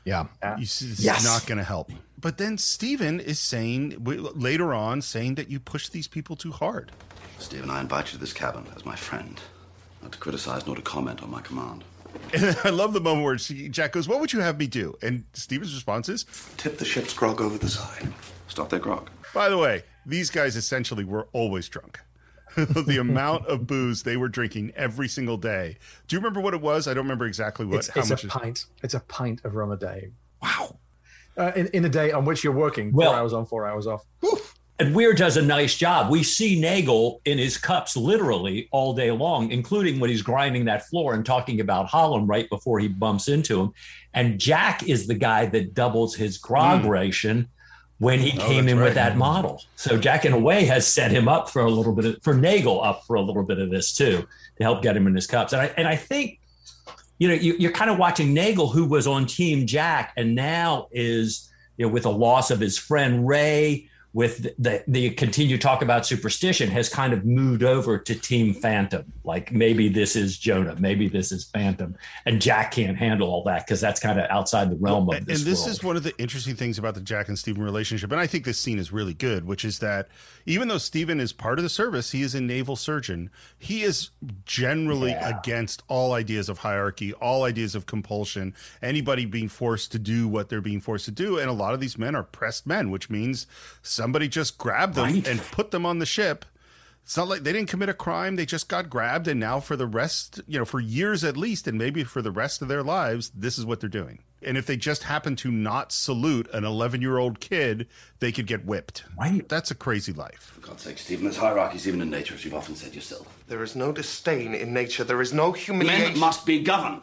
Yeah. It's Yes. not going to help. But then Stephen is saying w- later on, saying that you push these people too hard. Stephen, I invite you to this cabin as my friend, not to criticize nor to comment on my command. And I love the moment where she, Jack goes, "What would you have me do?" And Stephen's response is, Tip the ship's grog over the side. Stop their grog. by the way, these guys essentially were always drunk. The amount of booze they were drinking every single day. Do you remember what it was? I don't remember exactly what. It's, how it's much? a it- pint. It's a pint of rum a day. Wow. Uh, in, in a day on which you're working, Well- four hours on, four hours off. And Weir does a nice job. We see Nagel in his cups literally all day long, including when he's grinding that floor and talking about Hollum right before he bumps into him. And Jack is the guy that doubles his grog Mm. ration when he Oh, came that's in right. with that model. So Jack, in a way, has set him up for a little bit of, for Nagel up for a little bit of this too, to help get him in his cups. And I and I think, you know, you, you're kind of watching Nagel, who was on Team Jack and now is, you know, with the loss of his friend Ray, with the, the, the continued talk about superstition, has kind of moved over to Team Phantom. Like maybe this is Jonah, maybe this is Phantom, and Jack can't handle all that because that's kind of outside the realm of and, this and this world. is one of the interesting things about the Jack and Stephen relationship, and I think this scene is really good, which is that even though Stephen is part of the service, he is a naval surgeon. He is generally Yeah. against all ideas of hierarchy, all ideas of compulsion, anybody being forced to do what they're being forced to do. And a lot of these men are pressed men, which means somebody just grabbed them Right. and put them on the ship. It's not like they didn't commit a crime. They just got grabbed. And now for the rest, you know, for years at least, and maybe for the rest of their lives, this is what they're doing. And if they just happen to not salute an eleven-year-old kid, they could get whipped. Right. That's a crazy life. For God's sake, Stephen, there's hierarchies even in nature, as you've often said yourself. There is no disdain in nature. There is no humiliation. Men must be governed.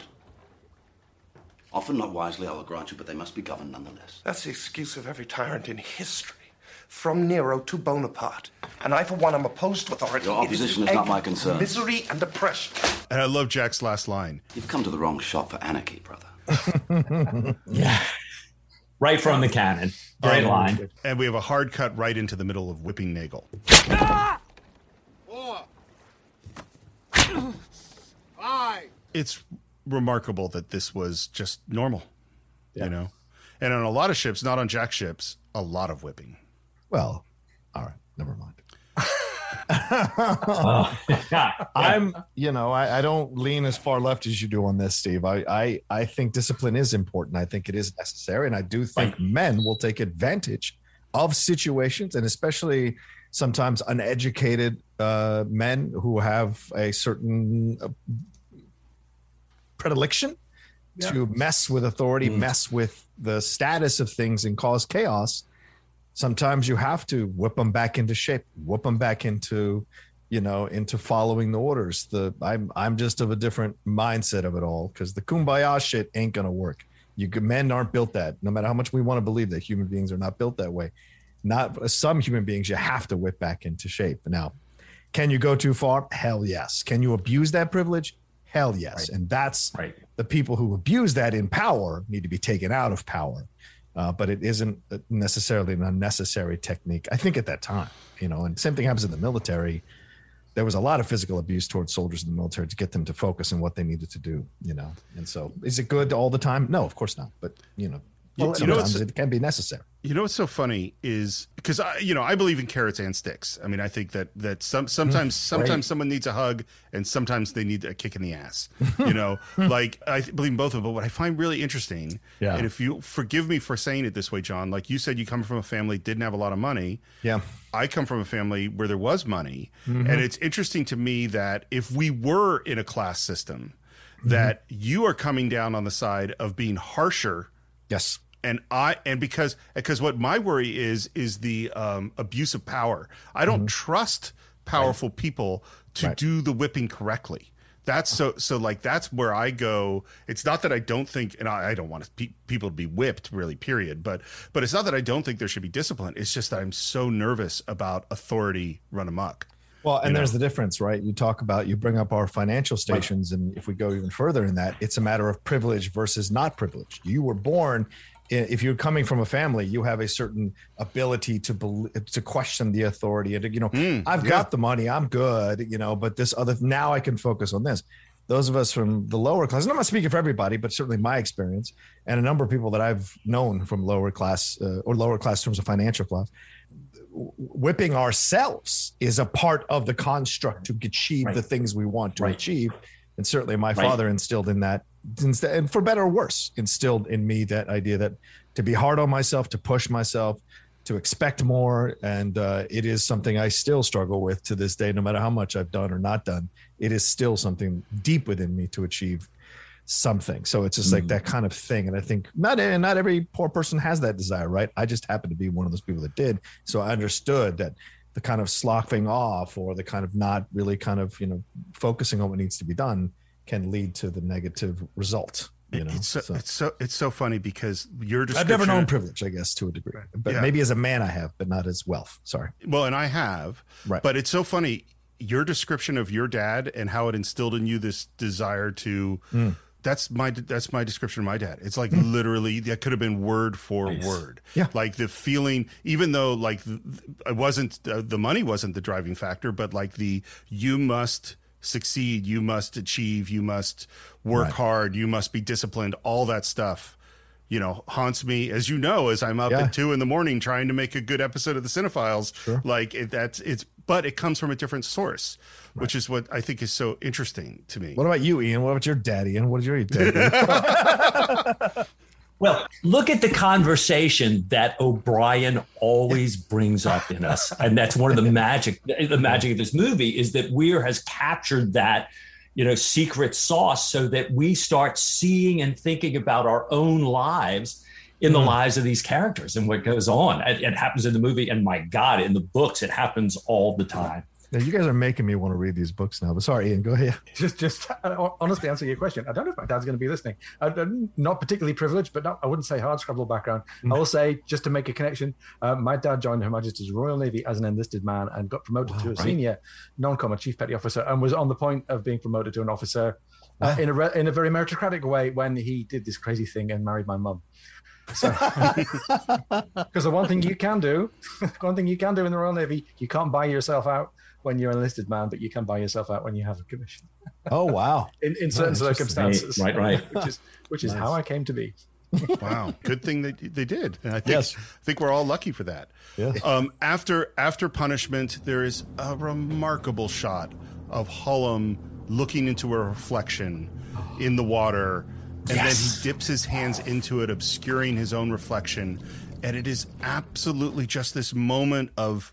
Often not wisely, I will grant you, but they must be governed nonetheless. That's the excuse of every tyrant in history, from Nero to Bonaparte. And I, for one, am opposed to authority. Your opposition It is not egg, my concern. Misery and oppression. And I love Jack's last line. You've come to the wrong shop for anarchy, brother. Yeah. Right from the cannon. Great Um, line. And we have a hard cut right into the middle of whipping Nagel. It's remarkable that this was just normal, you know? And on a lot of ships, not on Jack's ships, a lot of whipping. Well, all right, never mind. Oh. I'm, you know, I, I don't lean as far left as you do on this, Steve. I, I, I think discipline is important. I think it is necessary, and I do think men will take advantage of situations, and especially sometimes uneducated uh, men who have a certain uh, predilection Yeah. to mess with authority, mess with the status of things, and cause chaos. Sometimes you have to whip them back into shape, whip them back into, you know, into following the orders. The I'm I'm just of a different mindset of it all, because the kumbaya shit ain't gonna work. You men aren't built that. No matter how much we want to believe that human beings are not built that way. Not some human beings you have to whip back into shape. Now, can you go too far? Hell yes. Can you abuse that privilege? Hell yes. Right. And that's Right. the people who abuse that in power need to be taken out of power. Uh, but it isn't necessarily an unnecessary technique, I think, at that time, you know. And same thing happens in the military. There was a lot of physical abuse towards soldiers in the military to get them to focus on what they needed to do, you know. And so, is it good all the time? No, of course not. But you know, Well, you know, sometimes it's- it can be necessary. You know what's so funny is because I, you know, I believe in carrots and sticks. I mean, I think that that some sometimes sometimes right. someone needs a hug and sometimes they need a kick in the ass. You know, like I believe in both of them. But what I find really interesting, Yeah. and if you forgive me for saying it this way, John, like you said, you come from a family didn't have a lot of money. Yeah. I come from a family where there was money, Mhm. and it's interesting to me that if we were in a class system, that you are coming down on the side of being harsher. Yes. And I and because because what my worry is is the um, abuse of power. I don't trust powerful people to Right. do the whipping correctly. That's so so like that's where I go. It's not that I don't think, and I, I don't want to pe- people to be whipped, really. Period. But but it's not that I don't think there should be discipline. It's just that I'm so nervous about authority run amok. Well, and You know? there's the difference, right? You talk about, you bring up our financial stations, and if we go even further in that, it's a matter of privilege versus not privilege. You were born, if you're coming from a family, you have a certain ability to bel to question the authority, and to, you know, Mm, I've yeah. got the money, I'm good, you know, but this other now I can focus on this. those of us from the lower class, and I'm not speaking for everybody, but certainly my experience and a number of people that I've known from lower class uh, or lower class in terms of financial class, whipping ourselves is a part of the construct to achieve right. the things we want to right. achieve. And certainly my right. father instilled in that, and for better or worse, instilled in me that idea that to be hard on myself, to push myself, to expect more. And uh, it is something I still struggle with to this day, no matter how much I've done or not done. It is still something deep within me to achieve something. So it's just mm. like that kind of thing. And I think not, and not every poor person has that desire, right? I just happen to be one of those people that did. So I understood that the kind of sloughing off or the kind of not really kind of, you know, focusing on what needs to be done can lead to the negative result. You know, it's so, so. it's so it's so funny because your description. I've never known privilege, I guess, to a degree, but yeah. maybe as a man I have, but not as wealth. Sorry. Well, and I have, right? But it's so funny your description of your dad and how it instilled in you this desire to. Mm. That's my that's my description of my dad. It's like mm. literally that could have been word for nice. word. Yeah, like the feeling, even though like it wasn't uh, the money wasn't the driving factor, but like the you must. succeed, you must achieve, you must work right. hard, you must be disciplined, all that stuff, you know, haunts me, as you know, as I'm up yeah. at two in the morning trying to make a good episode of the Cinephiles. Sure. Like it, that's it's, but it comes from a different source, right. which is what I think is so interesting to me. What about you, Ian? What about your daddy? Ian? What is your daddy? Well, look at the conversation that O'Brien always brings up in us. And that's one of the magic, the magic of this movie is that Weir has captured that, you know, secret sauce so that we start seeing and thinking about our own lives in the mm. lives of these characters and what goes on. It, it happens in the movie. And my God, in the books, it happens all the time. Now, you guys are making me want to read these books now, but sorry, Ian, go ahead. Just, just uh, honestly answer your question. I don't know if my dad's going to be listening. I'm not particularly privileged, but not, I wouldn't say hard scrabble background. Mm. I will say, just to make a connection, uh, my dad joined Her Majesty's Royal Navy as an enlisted man and got promoted wow, to a right. senior non-com, chief petty officer, and was on the point of being promoted to an officer wow. uh, in a re- in a very meritocratic way when he did this crazy thing and married my mum. So, because the one thing you can do, one thing you can do in the Royal Navy, you can't buy yourself out when you're an enlisted man, but you can buy yourself out when you have a commission. Oh, wow. in, in certain oh, circumstances. Right, right. Which is, which is nice. How I came to be. Wow. Good thing they, they did. And I think, yes. I think we're all lucky for that. Yes. Um, after, after punishment, there is a remarkable shot of Hullum looking into a reflection in the water. And yes. then he dips his hands into it, obscuring his own reflection. And it is absolutely just this moment of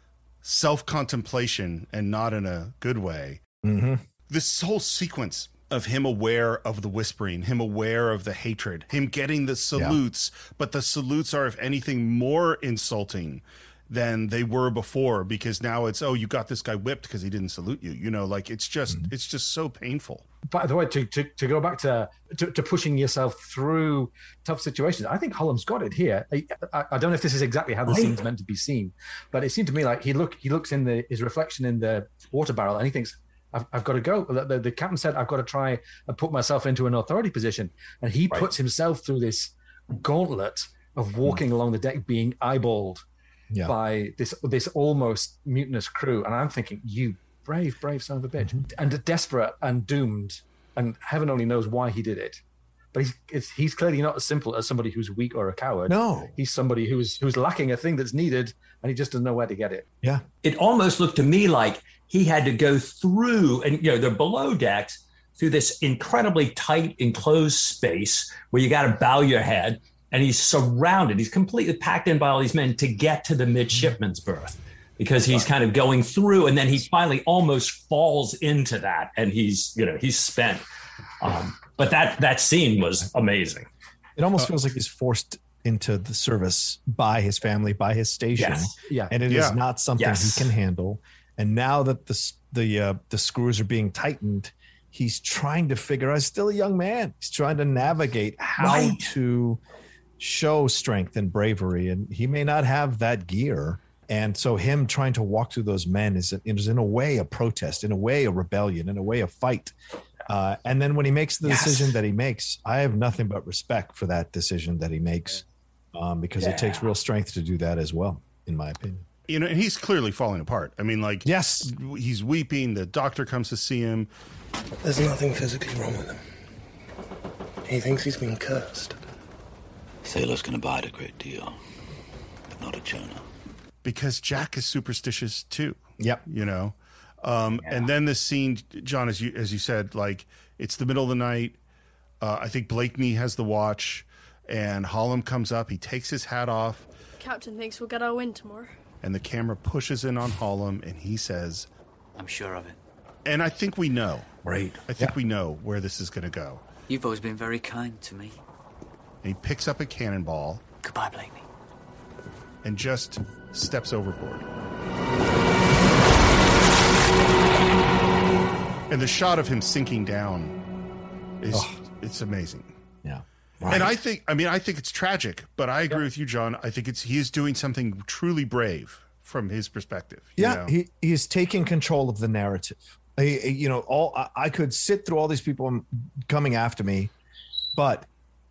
self-contemplation, and not in a good way. Mm-hmm. This whole sequence of him aware of the whispering, him aware of the hatred, him getting the salutes, yeah. but the salutes are, if anything, more insulting than they were before, because now it's, oh, you got this guy whipped because he didn't salute you. You know, like it's just, mm-hmm. it's just so painful. By the way, to, to, to go back to, to to pushing yourself through tough situations, I think Hullum's got it here. I, I, I don't know if this is exactly how the right. scene's meant to be seen, but it seemed to me like he look he looks in the his reflection in the water barrel and he thinks, I've, I've got to go. The, the, the captain said, I've got to try and put myself into an authority position. And he right. puts himself through this gauntlet of walking mm. along the deck being eyeballed yeah. by this this almost mutinous crew. And I'm thinking, you brave, brave son of a bitch. Mm-hmm. And desperate and doomed. And heaven only knows why he did it. But he's it's, he's clearly not as simple as somebody who's weak or a coward. No. He's somebody who's who's lacking a thing that's needed, and he just doesn't know where to get it. Yeah. It almost looked to me like he had to go through, and you know, they're below decks, through this incredibly tight, enclosed space where you got to bow your head, and he's surrounded. He's completely packed in by all these men to get to the midshipman's berth. Because he's kind of going through, and then he finally almost falls into that, and he's, you know, he's spent. Um, but that that scene was amazing. It almost feels like he's forced into the service by his family, by his station, yes. yeah, and it yeah. is not something yes. he can handle. And now that the the uh, the screws are being tightened, he's trying to figure out. He's still a young man. He's trying to navigate how right. to show strength and bravery, and he may not have that gear. And so him trying to walk through those men is, is in a way a protest, in a way a rebellion, in a way a fight. Uh, and then when he makes the yes. decision that he makes, I have nothing but respect for that decision that he makes um, because yeah. it takes real strength to do that as well, in my opinion. you know, and he's clearly falling apart. I mean, like, yes, he's weeping. The doctor comes to see him. There's nothing physically wrong with him. He thinks he's been cursed. Sailors can abide a great deal, but not a Jonah. Because Jack is superstitious too. Yep. You know, um, yeah. and then the scene, John, as you as you said, like it's the middle of the night. Uh, I think Blakeney has the watch, and Hallam comes up. He takes his hat off. Captain thinks we'll get our wind tomorrow. And the camera pushes in on Hallam, and he says, "I'm sure of it." And I think we know. Right. I think yeah. we know where this is going to go. You've always been very kind to me. And he picks up a cannonball. Goodbye, Blakeney. And just steps overboard. And the shot of him sinking down is oh. it's amazing. Yeah. Right. And I think, I mean, I think it's tragic, but I agree yep. with you, John. I think it's he is doing something truly brave from his perspective. You yeah, know? he he's taking control of the narrative. He, you know, all I, I could sit through all these people coming after me, but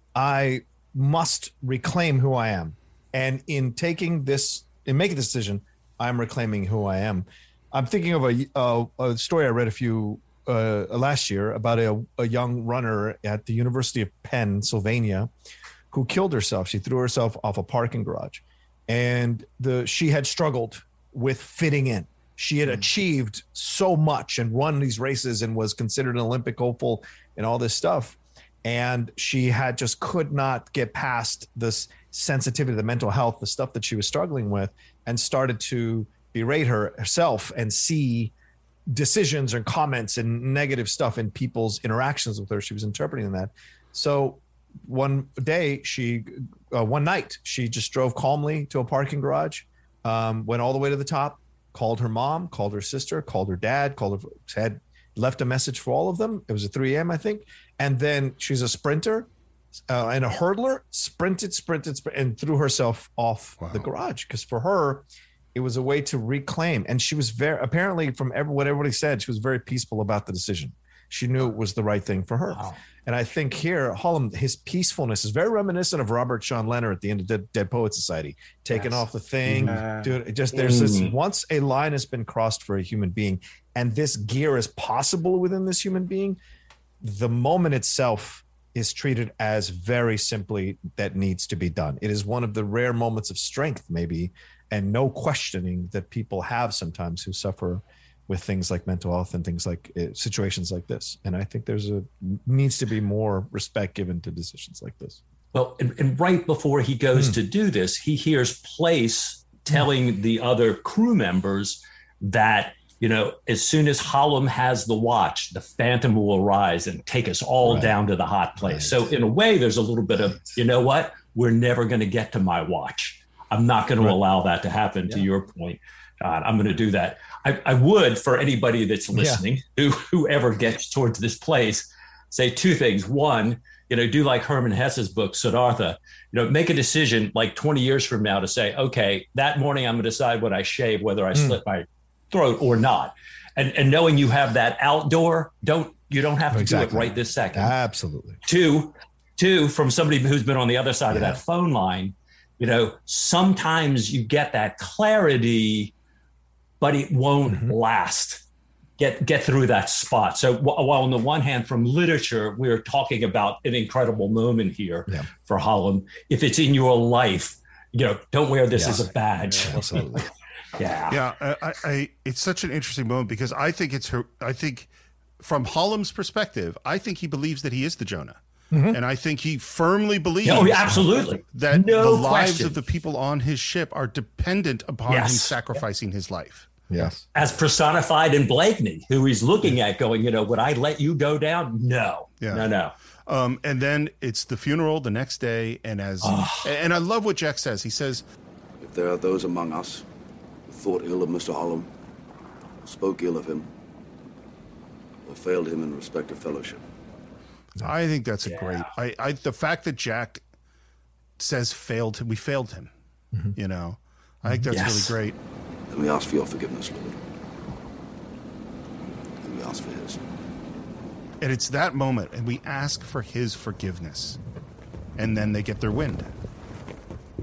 I must reclaim who I am. And in taking this, in making this decision, I'm reclaiming who I am. I'm thinking of a a, a story I read a few uh, last year about a, a young runner at the University of Pennsylvania who killed herself. She threw herself off a parking garage, and the she had struggled with fitting in. She had achieved so much and run these races and was considered an Olympic hopeful and all this stuff. And she had just could not get past this sensitivity, the mental health, the stuff that she was struggling with, and started to berate her herself and see decisions and comments and negative stuff in people's interactions with her. She was interpreting that. So one day she, uh, one night, she just drove calmly to a parking garage, um, went all the way to the top, called her mom, called her sister, called her dad, called her, had left a message for all of them. It was at three a.m., I think. And then she's a sprinter uh, and a hurdler, sprinted, sprinted, sprinted, and threw herself off wow. the garage. Because for her, it was a way to reclaim. And she was very, apparently from every, what everybody said, she was very peaceful about the decision. She knew it was the right thing for her. Wow. And I think here, Hallam, his peacefulness is very reminiscent of Robert Sean Leonard at the end of Dead, Dead Poets Society, taking yes. off the thing. Yeah. Dude, just there's mm. this, once a line has been crossed for a human being, and this gear is possible within this human being, the moment itself is treated as very simply that needs to be done. It is one of the rare moments of strength, maybe, and no questioning that people have sometimes who suffer with things like mental health and things like uh, situations like this. And I think there's a needs to be more respect given to decisions like this. Well, and, and right before he goes mm. to do this, he hears Place telling mm. the other crew members that, you know, as soon as Hallam has the watch, the Phantom will arise and take us all right. down to the hot place. Right. So in a way, there's a little bit of, you know what, we're never going to get to my watch. I'm not going right. to allow that to happen, yeah. to your point. God, I'm going to do that. I, I would, for anybody that's listening, yeah. who whoever gets towards this place, say two things. One, you know, do like Herman Hesse's book, Siddhartha. You know, make a decision like twenty years from now to say, okay, that morning I'm going to decide when I shave, whether I mm. slit my throat or not. And and knowing you have that outdoor, don't you don't have to exactly. do it right this second. Absolutely. Two, two, from somebody who's been on the other side yeah. of that phone line, you know, sometimes you get that clarity, but it won't mm-hmm. last. Get get through that spot. So while on the one hand, from literature, we're talking about an incredible moment here yeah. for Hallam. If it's in your life, you know, don't wear this yeah. as a badge. Yeah, absolutely. yeah. Yeah. I, I, it's such an interesting moment because I think it's her. I think from Hallam's perspective, I think he believes that he is the Jonah. Mm-hmm. And I think he firmly believes oh, absolutely. that no the lives question. of the people on his ship are dependent upon yes. him sacrificing his life. Yes. As personified in Blakeney, who he's looking at going, you know, would I let you go down? No, yeah. no, no. Um, and then it's the funeral the next day. And as, oh. and I love what Jack says. He says, if there are those among us who thought ill of Mister Hallam, spoke ill of him, or failed him in respect of fellowship. I think that's a yeah. great, I, I, the fact that Jack says failed him, we failed him, mm-hmm. you know, I think that's yes. really great. And we ask for your forgiveness, Lord. And we ask for his. And it's that moment, and we ask for his forgiveness. And then they get their wind.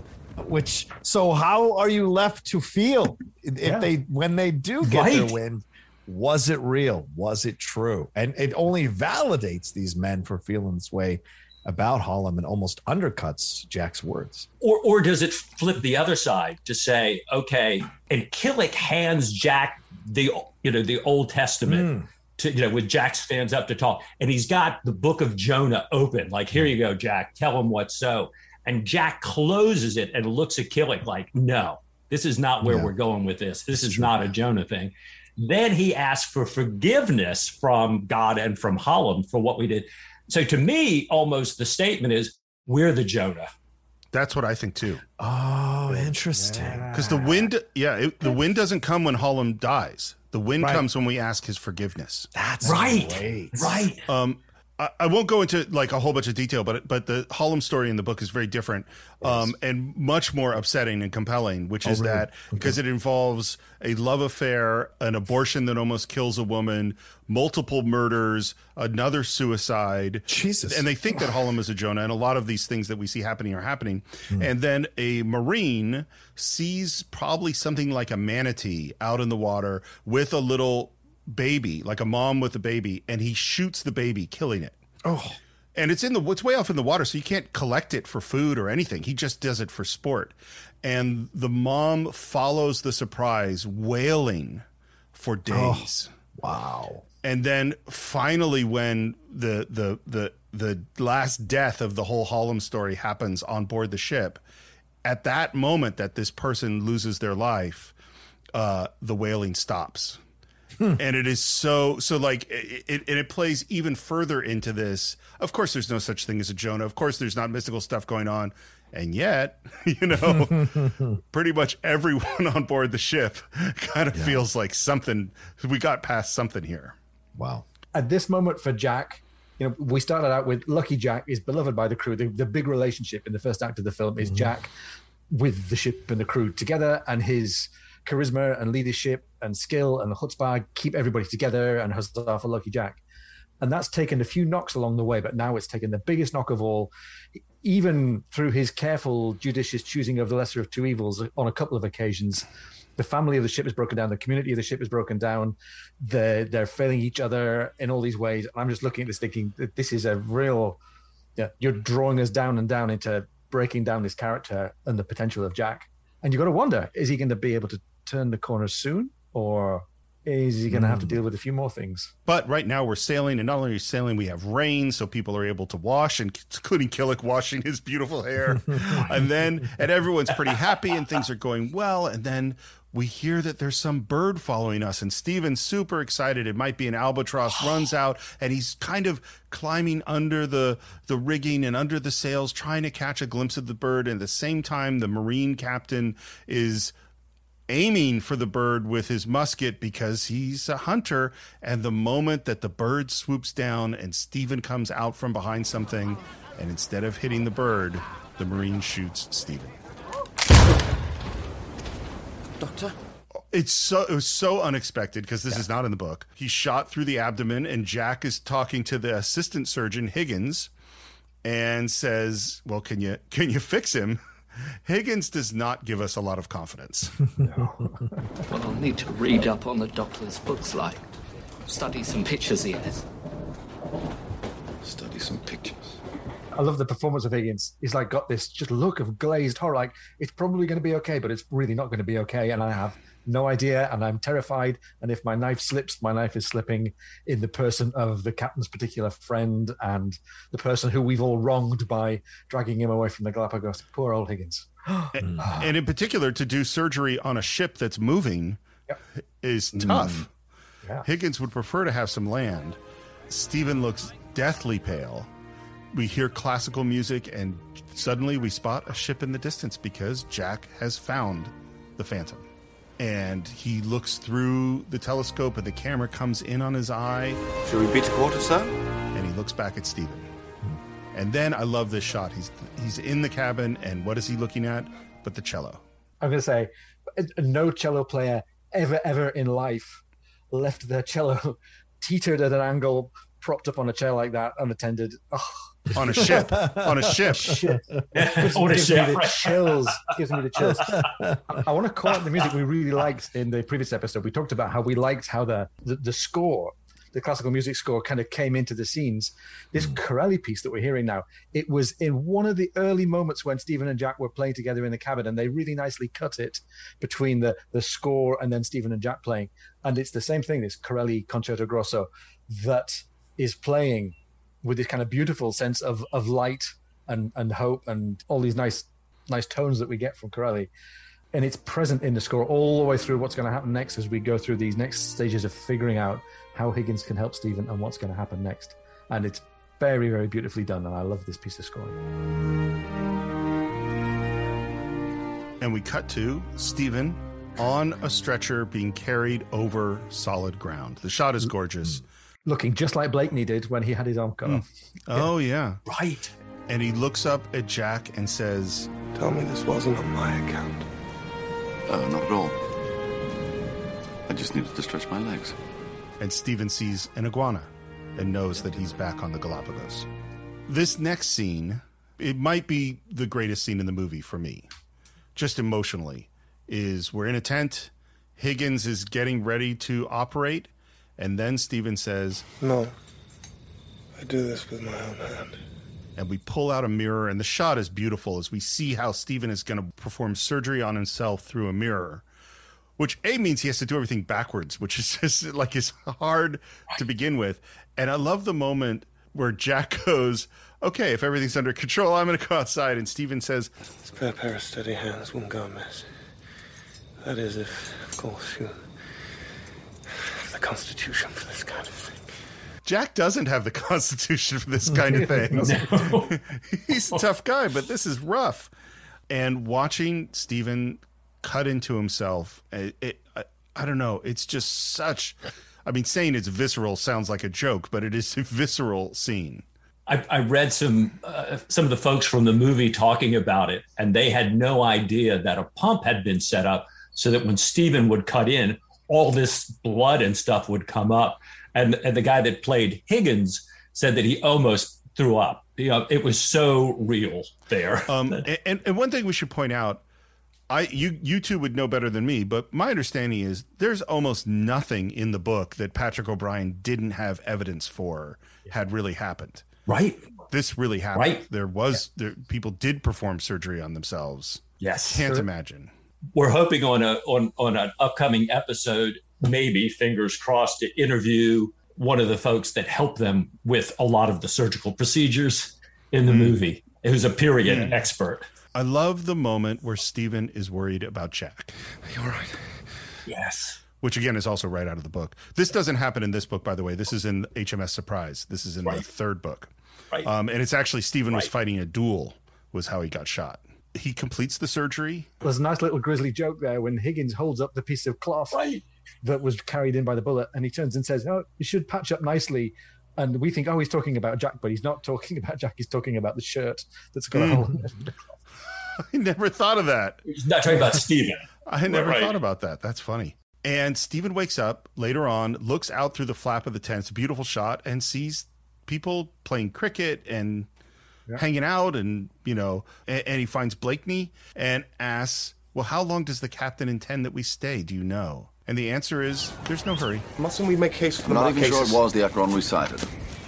Which so how are you left to feel if Yeah. they when they do get Right. their wind? Was it real? Was it true? And it only validates these men for feeling this way about Hollom and almost undercuts Jack's words. Or, or does it flip the other side to say, okay, and Killick hands Jack the, you know, the Old Testament Mm. to, you know, when Jack stands up to talk, and he's got the book of Jonah open, like, here you go, Jack, tell him what's so. And Jack closes it and looks at Killick like, no, this is not where Yeah. we're going with this. This is not a Jonah thing. Then he asks for forgiveness from God and from Hollom for what we did. So to me, almost the statement is, we're the Jonah. That's what I think too. Oh, interesting. Because the wind, yeah, it, the wind doesn't come when Hollom dies. The wind Right. comes when we ask his forgiveness. That's Right. great. Right. Um, I, I won't go into like a whole bunch of detail, but but the Hollom story in the book is very different, um, and much more upsetting and compelling. Which Oh, is really? that because it involves a love affair, an abortion that almost kills a woman, multiple murders, another suicide. Jesus. And they think that Hollom is a Jonah, and a lot of these things that we see happening are happening. And then a Marine sees probably something like a manatee out in the water with a little baby, like a mom with a baby, and he shoots the baby, killing it. Oh, And it's in the it's way off in the water, so you can't collect it for food or anything. He just does it for sport. And the mom follows the surprise, wailing for days. wow. And then finally, when the the the the last death of the whole Hollom story happens on board the ship, at that moment that this person loses their life, uh, the wailing stops. And it is so so like it, it and it plays even further into this. Of course, there's no such thing as a Jonah. Of course, there's not mystical stuff going on. And yet, you know, pretty much everyone on board the ship kind of feels like something. We got past something here. Wow. At this moment for Jack, you know, we started out with Lucky Jack is beloved by the crew. The, the big relationship in the first act of the film is Jack with the ship and the crew together, and his charisma and leadership and skill and the chutzpah keep everybody together, and huzzah for Lucky Jack. And that's taken a few knocks along the way, but now it's taken the biggest knock of all, even through his careful, judicious choosing of the lesser of two evils on a couple of occasions. The family of the ship is broken down. The community of the ship is broken down. They're, they're failing each other in all these ways. And I'm just looking at this thinking that this is a real, yeah, you're drawing us down and down into breaking down this character and the potential of Jack. And you've got to wonder, is he going to be able to turn the corner soon, or is he going to have to deal with a few more things? But right now we're sailing, and not only are we sailing, we have rain, so people are able to wash, and including Killick washing his beautiful hair. and then, and everyone's pretty happy, and things are going well. And then we hear that there's some bird following us, and Steven's super excited. It might be an albatross, runs out, and he's kind of climbing under the, the rigging and under the sails, trying to catch a glimpse of the bird. And at the same time, the Marine captain is aiming for the bird with his musket because he's a hunter. And the moment that the bird swoops down and Stephen comes out from behind something, and instead of hitting the bird, the Marine shoots Stephen. Doctor? It's so it was so unexpected because this yeah. is not in the book. He's shot through the abdomen, and Jack is talking to the assistant surgeon Higgins and says, well, can you can you fix him? Higgins does not give us a lot of confidence. No. Well, I'll need to read up on the doctor's books, like study some pictures he has. Study some pictures. I love the performance of Higgins. He's like got this just look of glazed horror, like it's probably going to be okay, but it's really not going to be okay. And I have no idea, and I'm terrified. And if my knife slips, my knife is slipping in the person of the captain's particular friend and the person who we've all wronged by dragging him away from the Galapagos. Poor old Higgins. and, and in particular, to do surgery on a ship that's moving yep. is tough. Mm. Yeah. Higgins would prefer to have some land. Stephen looks deathly pale. We hear classical music, and suddenly we spot a ship in the distance because Jack has found the Phantom. And he looks through the telescope, and the camera comes in on his eye. Should we beat a quarter, sir? And he looks back at Stephen. And then I love this shot. He's he's in the cabin, and what is he looking at but the cello? I'm going to say, no cello player ever, ever in life left their cello teetered at an angle propped up on a chair like that, unattended. Oh. On a ship. On a ship. ship. On a gives ship. Me the chills. Gives me the chills. I, I want to call out the music we really liked in the previous episode. We talked about how we liked how the, the, the score, the classical music score, kind of came into the scenes. This Corelli piece that we're hearing now, it was in one of the early moments when Stephen and Jack were playing together in the cabin, and they really nicely cut it between the, the score and then Stephen and Jack playing. And it's the same thing, this Corelli Concerto Grosso that is playing with this kind of beautiful sense of of light and, and hope and all these nice nice tones that we get from Corelli. And it's present in the score all the way through what's going to happen next as we go through these next stages of figuring out how Higgins can help Stephen and what's going to happen next. And it's very, very beautifully done, and I love this piece of scoring. And we cut to Stephen on a stretcher being carried over solid ground. The shot is gorgeous. Looking just like Blakeney did when he had his arm cut Mm. off. Oh, yeah. Right. And he looks up at Jack and says, Tell me this wasn't on my account. Oh, not at all. I just needed to stretch my legs. And Stephen sees an iguana and knows that he's back on the Galapagos. This next scene, it might be the greatest scene in the movie for me, just emotionally, is we're in a tent, Higgins is getting ready to operate, and then Stephen says, No, I do this with my own hand. And we pull out a mirror, and the shot is beautiful as we see how Stephen is going to perform surgery on himself through a mirror, which A means he has to do everything backwards, which is just like is hard to begin with. And I love the moment where Jack goes, okay, if everything's under control, I'm going to go outside. And Stephen says, a spare pair of steady hands wouldn't go amiss. That is if, of course, you have the constitution for this kind of thing. Jack doesn't have the constitution for this kind of thing. No. He's a tough guy, but this is rough. And watching Stephen cut into himself, it, it I, I don't know, it's just such, I mean, saying it's visceral sounds like a joke, but it is a visceral scene. I, I read some uh, some of the folks from the movie talking about it, and they had no idea that a pump had been set up so that when Stephen would cut in, all this blood and stuff would come up. And, and the guy that played Higgins said that he almost threw up. You know, it was so real there. Um, and, and one thing we should point out, I you you two would know better than me, but my understanding is there's almost nothing in the book that Patrick O'Brian didn't have evidence for had really happened. Right. This really happened. Right. There was there, people did perform surgery on themselves. Yes. Can't Sure. imagine. We're hoping on a on, on an upcoming episode, maybe, fingers crossed, to interview one of the folks that helped them with a lot of the surgical procedures in the mm. movie, who's a period mm. expert. I love the moment where Stephen is worried about Jack. You're right. Yes. Which, again, is also right out of the book. This doesn't happen in this book, by the way. This is in H M S Surprise. This is in right. the third book. Right. Um, and it's actually Stephen right. was fighting a duel was how he got shot. He completes the surgery. There's a nice little grisly joke there when Higgins holds up the piece of cloth right. that was carried in by the bullet, and he turns and says, oh, you should patch up nicely. And we think, oh, he's talking about Jack, but he's not talking about Jack. He's talking about the shirt that's got mm. a hole in it. I never thought of that. He's not talking about Stephen. I never right. thought about that. That's funny. And Stephen wakes up later on, looks out through the flap of the tent. It's a beautiful shot, and sees people playing cricket and yeah. hanging out, and you know, and, and he finds Blakeney and asks, well, how long does the captain intend that we stay? Do you know? And the answer is, there's no hurry. Mustn't we make haste for I'm the not even cases? sure it was the Acheron we sighted.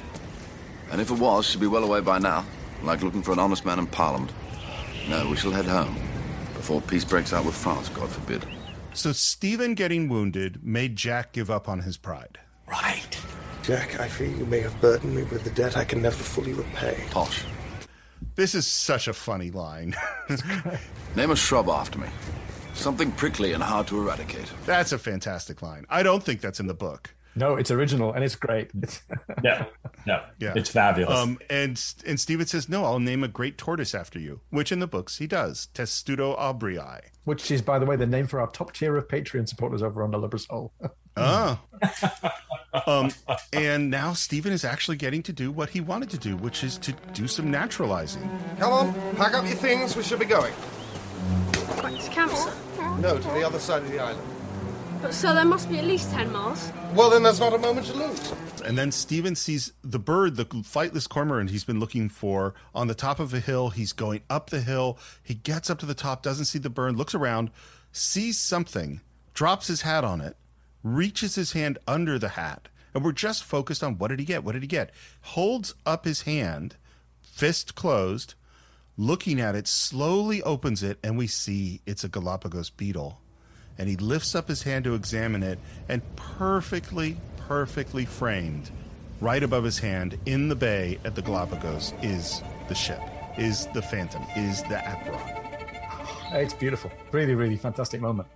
And if it was, she'd be well away by now, like looking for an honest man in Parliament. No, we shall head home before peace breaks out with France, God forbid. So Stephen getting wounded made Jack give up on his pride. Right. Jack, I fear you may have burdened me with the debt I can never fully repay. Posh. This is such a funny line. Name a shrub after me. Something prickly and hard to eradicate. That's a fantastic line. I don't think that's in the book. No, it's original, and it's great. no, no, yeah. It's fabulous. Um, and and Stephen says, no, I'll name a great tortoise after you, which in the books he does, Testudo Aubrii. Which is, by the way, the name for our top tier of Patreon supporters over on the Lover's Hole. Oh. um, and now Stephen is actually getting to do what he wanted to do, which is to do some naturalizing. Come on, pack up your things, we should be going. Back to camp, sir. No, to the other side of the island. But so there must be at least ten miles. Well, then there's not a moment to lose. And then Stephen sees the bird, the flightless cormorant he's been looking for on the top of a hill. He's going up the hill. He gets up to the top, doesn't see the bird, looks around, sees something, drops his hat on it, reaches his hand under the hat. And we're just focused on what did he get? What did he get? Holds up his hand, fist closed, looking at it, slowly opens it, and we see it's a Galapagos beetle. And he lifts up his hand to examine it, and perfectly, perfectly framed, right above his hand in the bay at the Galapagos, is the ship, is the Phantom, is the Acheron. It's beautiful. Really, really fantastic moment.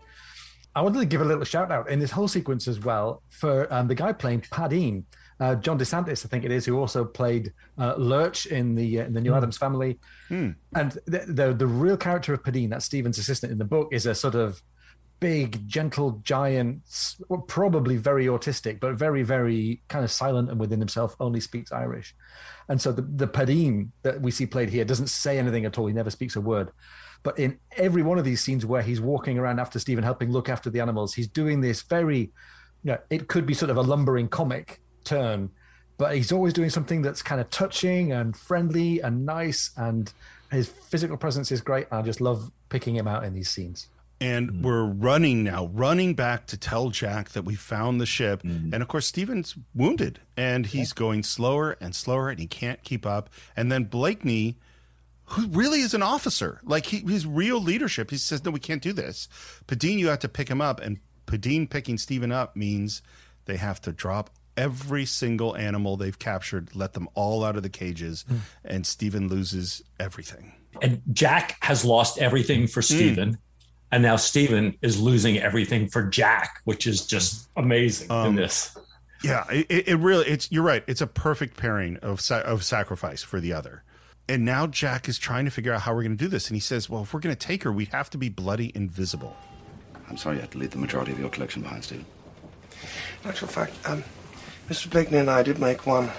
I wanted to give a little shout out in this whole sequence as well for um, the guy playing Padine, uh, John DeSantis, I think it is, who also played uh, Lurch in the uh, in the New mm. Addams Family. Mm. And the, the the real character of Padine, that's Stephen's assistant in the book, is a sort of big, gentle giant, well, probably very autistic, but very, very kind of silent and within himself, only speaks Irish. And so the, the Padine that we see played here doesn't say anything at all. He never speaks a word. But in every one of these scenes where he's walking around after Stephen, helping look after the animals, he's doing this very, you know, it could be sort of a lumbering comic turn, but he's always doing something that's kind of touching and friendly and nice. And his physical presence is great. I just love picking him out in these scenes. And mm. we're running now, running back to tell Jack that we found the ship. Mm. And of course, Stephen's wounded and he's yeah. going slower and slower and he can't keep up. And then Blakeney, who really is an officer, like he, his real leadership, he says, no, we can't do this. Padine, you have to pick him up. And Padine picking Stephen up means they have to drop every single animal they've captured, let them all out of the cages. Mm. And Stephen loses everything. And Jack has lost everything for Stephen. Mm. And now Stephen is losing everything for Jack, which is just amazing um, in this. Yeah, it, it really, it's, you're right. It's a perfect pairing of, of sacrifice for the other. And now Jack is trying to figure out how we're going to do this. And he says, well, if we're going to take her, we'd have to be bloody invisible. I'm sorry you had to leave the majority of your collection behind, Stephen. In actual fact, um, Mister Blakeney and I did make one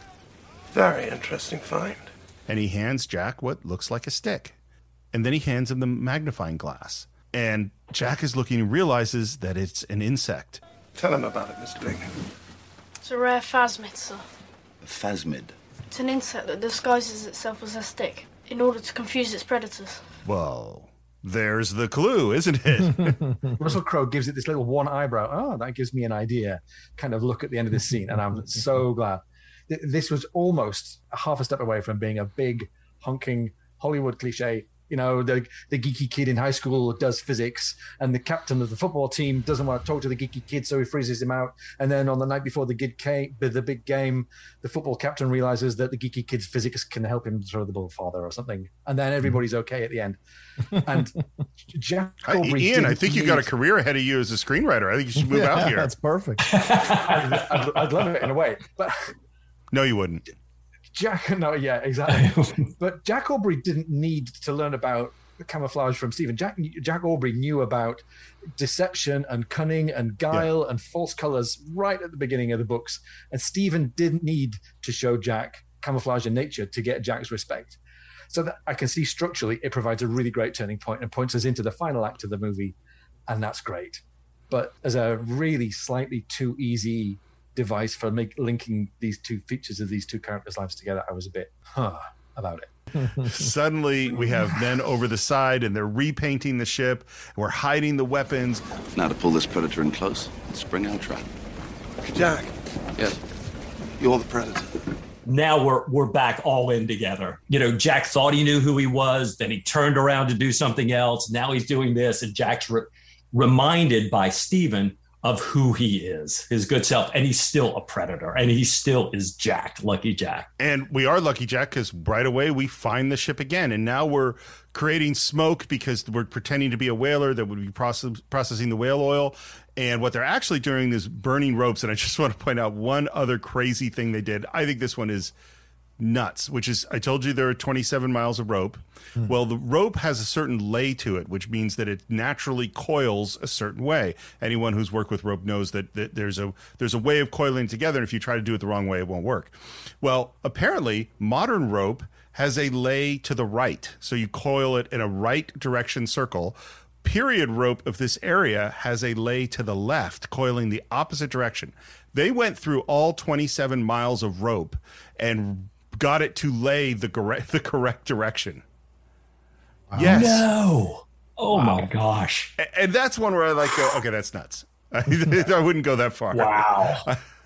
very interesting find. And he hands Jack what looks like a stick. And then he hands him the magnifying glass. And Jack is looking and realizes that it's an insect. Tell him about it, Mister Blakeney. It's a rare phasmid, sir. A phasmid? It's an insect that disguises itself as a stick in order to confuse its predators. Well, there's the clue, isn't it? Russell Crowe gives it this little one eyebrow. Oh, that gives me an idea. Kind of look at the end of this scene. And I'm so glad. This was almost half a step away from being a big, honking Hollywood cliche. You know, the the geeky kid in high school does physics, and the captain of the football team doesn't want to talk to the geeky kid, so he freezes him out. And then on the night before the gig came, the big game, the football captain realizes that the geeky kid's physics can help him throw the ball farther or something. And then everybody's okay at the end. And Jack Aubrey, Ian, I think you got a career ahead of you as a screenwriter. I think you should move yeah, out here. That's perfect. I'd, I'd, I'd love it in a way, but no, you wouldn't. Jack, no, yeah, exactly. But Jack Aubrey didn't need to learn about camouflage from Stephen. Jack Jack Aubrey knew about deception and cunning and guile yeah. and false colors right at the beginning of the books. And Stephen didn't need to show Jack camouflage in nature to get Jack's respect. So that I can see structurally it provides a really great turning point and points us into the final act of the movie, and that's great. But as a really slightly too easy device for make, linking these two features of these two characters' lives together, I was a bit huh about it. Suddenly we have men over the side and they're repainting the ship. We're hiding the weapons. Now to pull this predator in close and spring our trap. Jack. Yes? You're the predator. Now we're we're back all in together. You know, Jack thought he knew who he was, then he turned around to do something else. Now he's doing this, and Jack's re- reminded by Stephen of who he is, his good self, and he's still a predator, and he still is Jack, Lucky Jack. And we are Lucky Jack because right away we find the ship again, and now we're creating smoke because we're pretending to be a whaler that would be process- processing the whale oil, and what they're actually doing is burning ropes. And I just want to point out one other crazy thing they did. I think this one is nuts, which is, I told you there are twenty-seven miles of rope. Mm. Well, the rope has a certain lay to it, which means that it naturally coils a certain way. Anyone who's worked with rope knows that, that there's a there's a way of coiling it together, and if you try to do it the wrong way, it won't work. Well, apparently, modern rope has a lay to the right, so you coil it in a right direction circle. period rope of this area has a lay to the left, coiling the opposite direction. They went through all twenty-seven miles of rope and got it to lay the correct, the correct direction. Wow. Yes. No. Oh, wow. My gosh. And, and that's one where I like go, okay, that's nuts. I, I wouldn't go that far. Wow.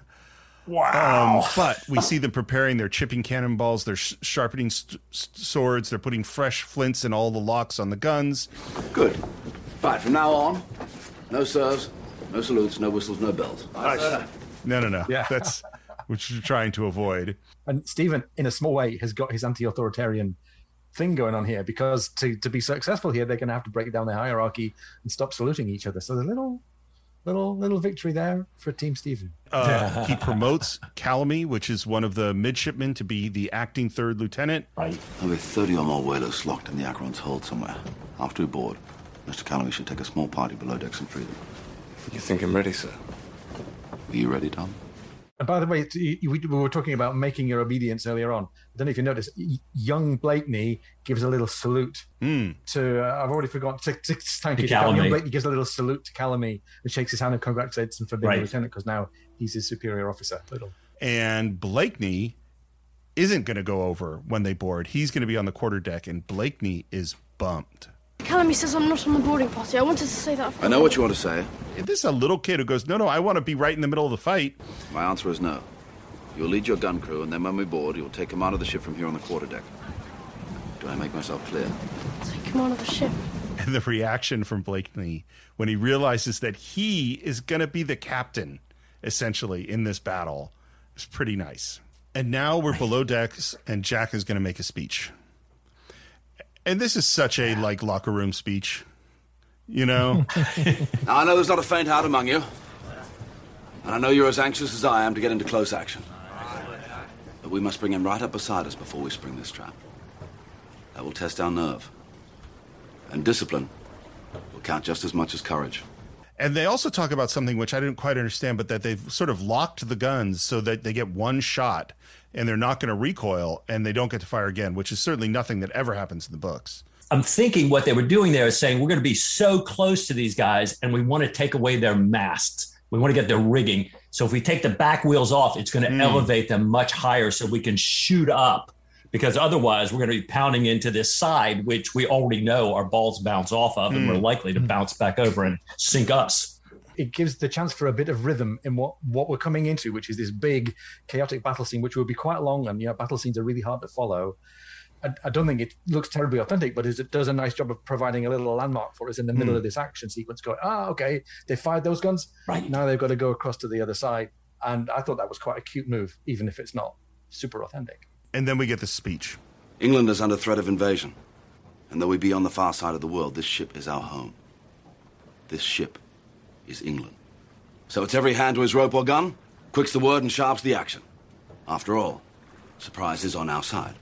Wow. Um, but we see them preparing their chipping cannonballs, they're sh- sharpening st- st- swords, they're putting fresh flints in all the locks on the guns. Good. Right, from now on, no serves, no salutes, no whistles, no bells. Right, right. No, no, no. Yeah. That's what you're trying to avoid. And Stephen, in a small way, has got his anti-authoritarian thing going on here, because to, to be successful here, they're going to have to break down the hierarchy and stop saluting each other. So the little... Little little victory there for Team Stephen. Uh, he promotes Calamy, which is one of the midshipmen, to be the acting third lieutenant. Right. There'll be thirty or more whalers locked in the Acheron's hold somewhere. After we board, Mister Calamy should take a small party below decks and free them. You think I'm ready, sir? Are you ready, Tom? And by the way, we were talking about making your obedience earlier on. I don't know if you noticed, young Blakeney gives a little salute mm. to, uh, I've already forgotten, to, to, to, to Calamy. Young Blakeney gives a little salute to Calamy and shakes his hand and congratulates him for being right. a lieutenant, because now he's his superior officer. Little. And Blakeney isn't going to go over when they board. He's going to be on the quarterdeck, and Blakeney is bumped. Calamy says I'm not on the boarding party. I wanted to say that. I know what you want to say. If this is a little kid who goes, no, no, I want to be right in the middle of the fight. My answer is no. You'll lead your gun crew, and then when we board, you'll take command of the ship from here on the quarterdeck. Do I make myself clear? Take command of the ship. And the reaction from Blakeney when he realizes that he is going to be the captain, essentially, in this battle is pretty nice. And now we're below decks, and Jack is going to make a speech. And this is such a, like, locker room speech, you know? Now, I know there's not a faint heart among you. And I know you're as anxious as I am to get into close action. But we must bring him right up beside us before we spring this trap. That will test our nerve. And discipline will count just as much as courage. And they also talk about something which I didn't quite understand, but that they've sort of locked the guns so that they get one shot and they're not going to recoil and they don't get to fire again, which is certainly nothing that ever happens in the books. I'm thinking what they were doing there is saying we're going to be so close to these guys and we want to take away their masts. We want to get their rigging. So if we take the back wheels off, it's going to mm. elevate them much higher so we can shoot up, because otherwise we're going to be pounding into this side, which we already know our balls bounce off of, mm. and we're likely to bounce back over and sink us. It gives the chance for a bit of rhythm in what, what we're coming into, which is this big chaotic battle scene, which will be quite long. And, you know, battle scenes are really hard to follow. I, I don't think it looks terribly authentic, but it does a nice job of providing a little landmark for us in the middle mm. of this action sequence going, ah, okay, they fired those guns. Right. Now they've got to go across to the other side. And I thought that was quite a cute move, even if it's not super authentic. And then we get the speech. England is under threat of invasion. And though we be on the far side of the world, this ship is our home. This ship is England. So it's every hand to his rope or gun, quick's the word and sharp's the action. After all, surprise is on our side.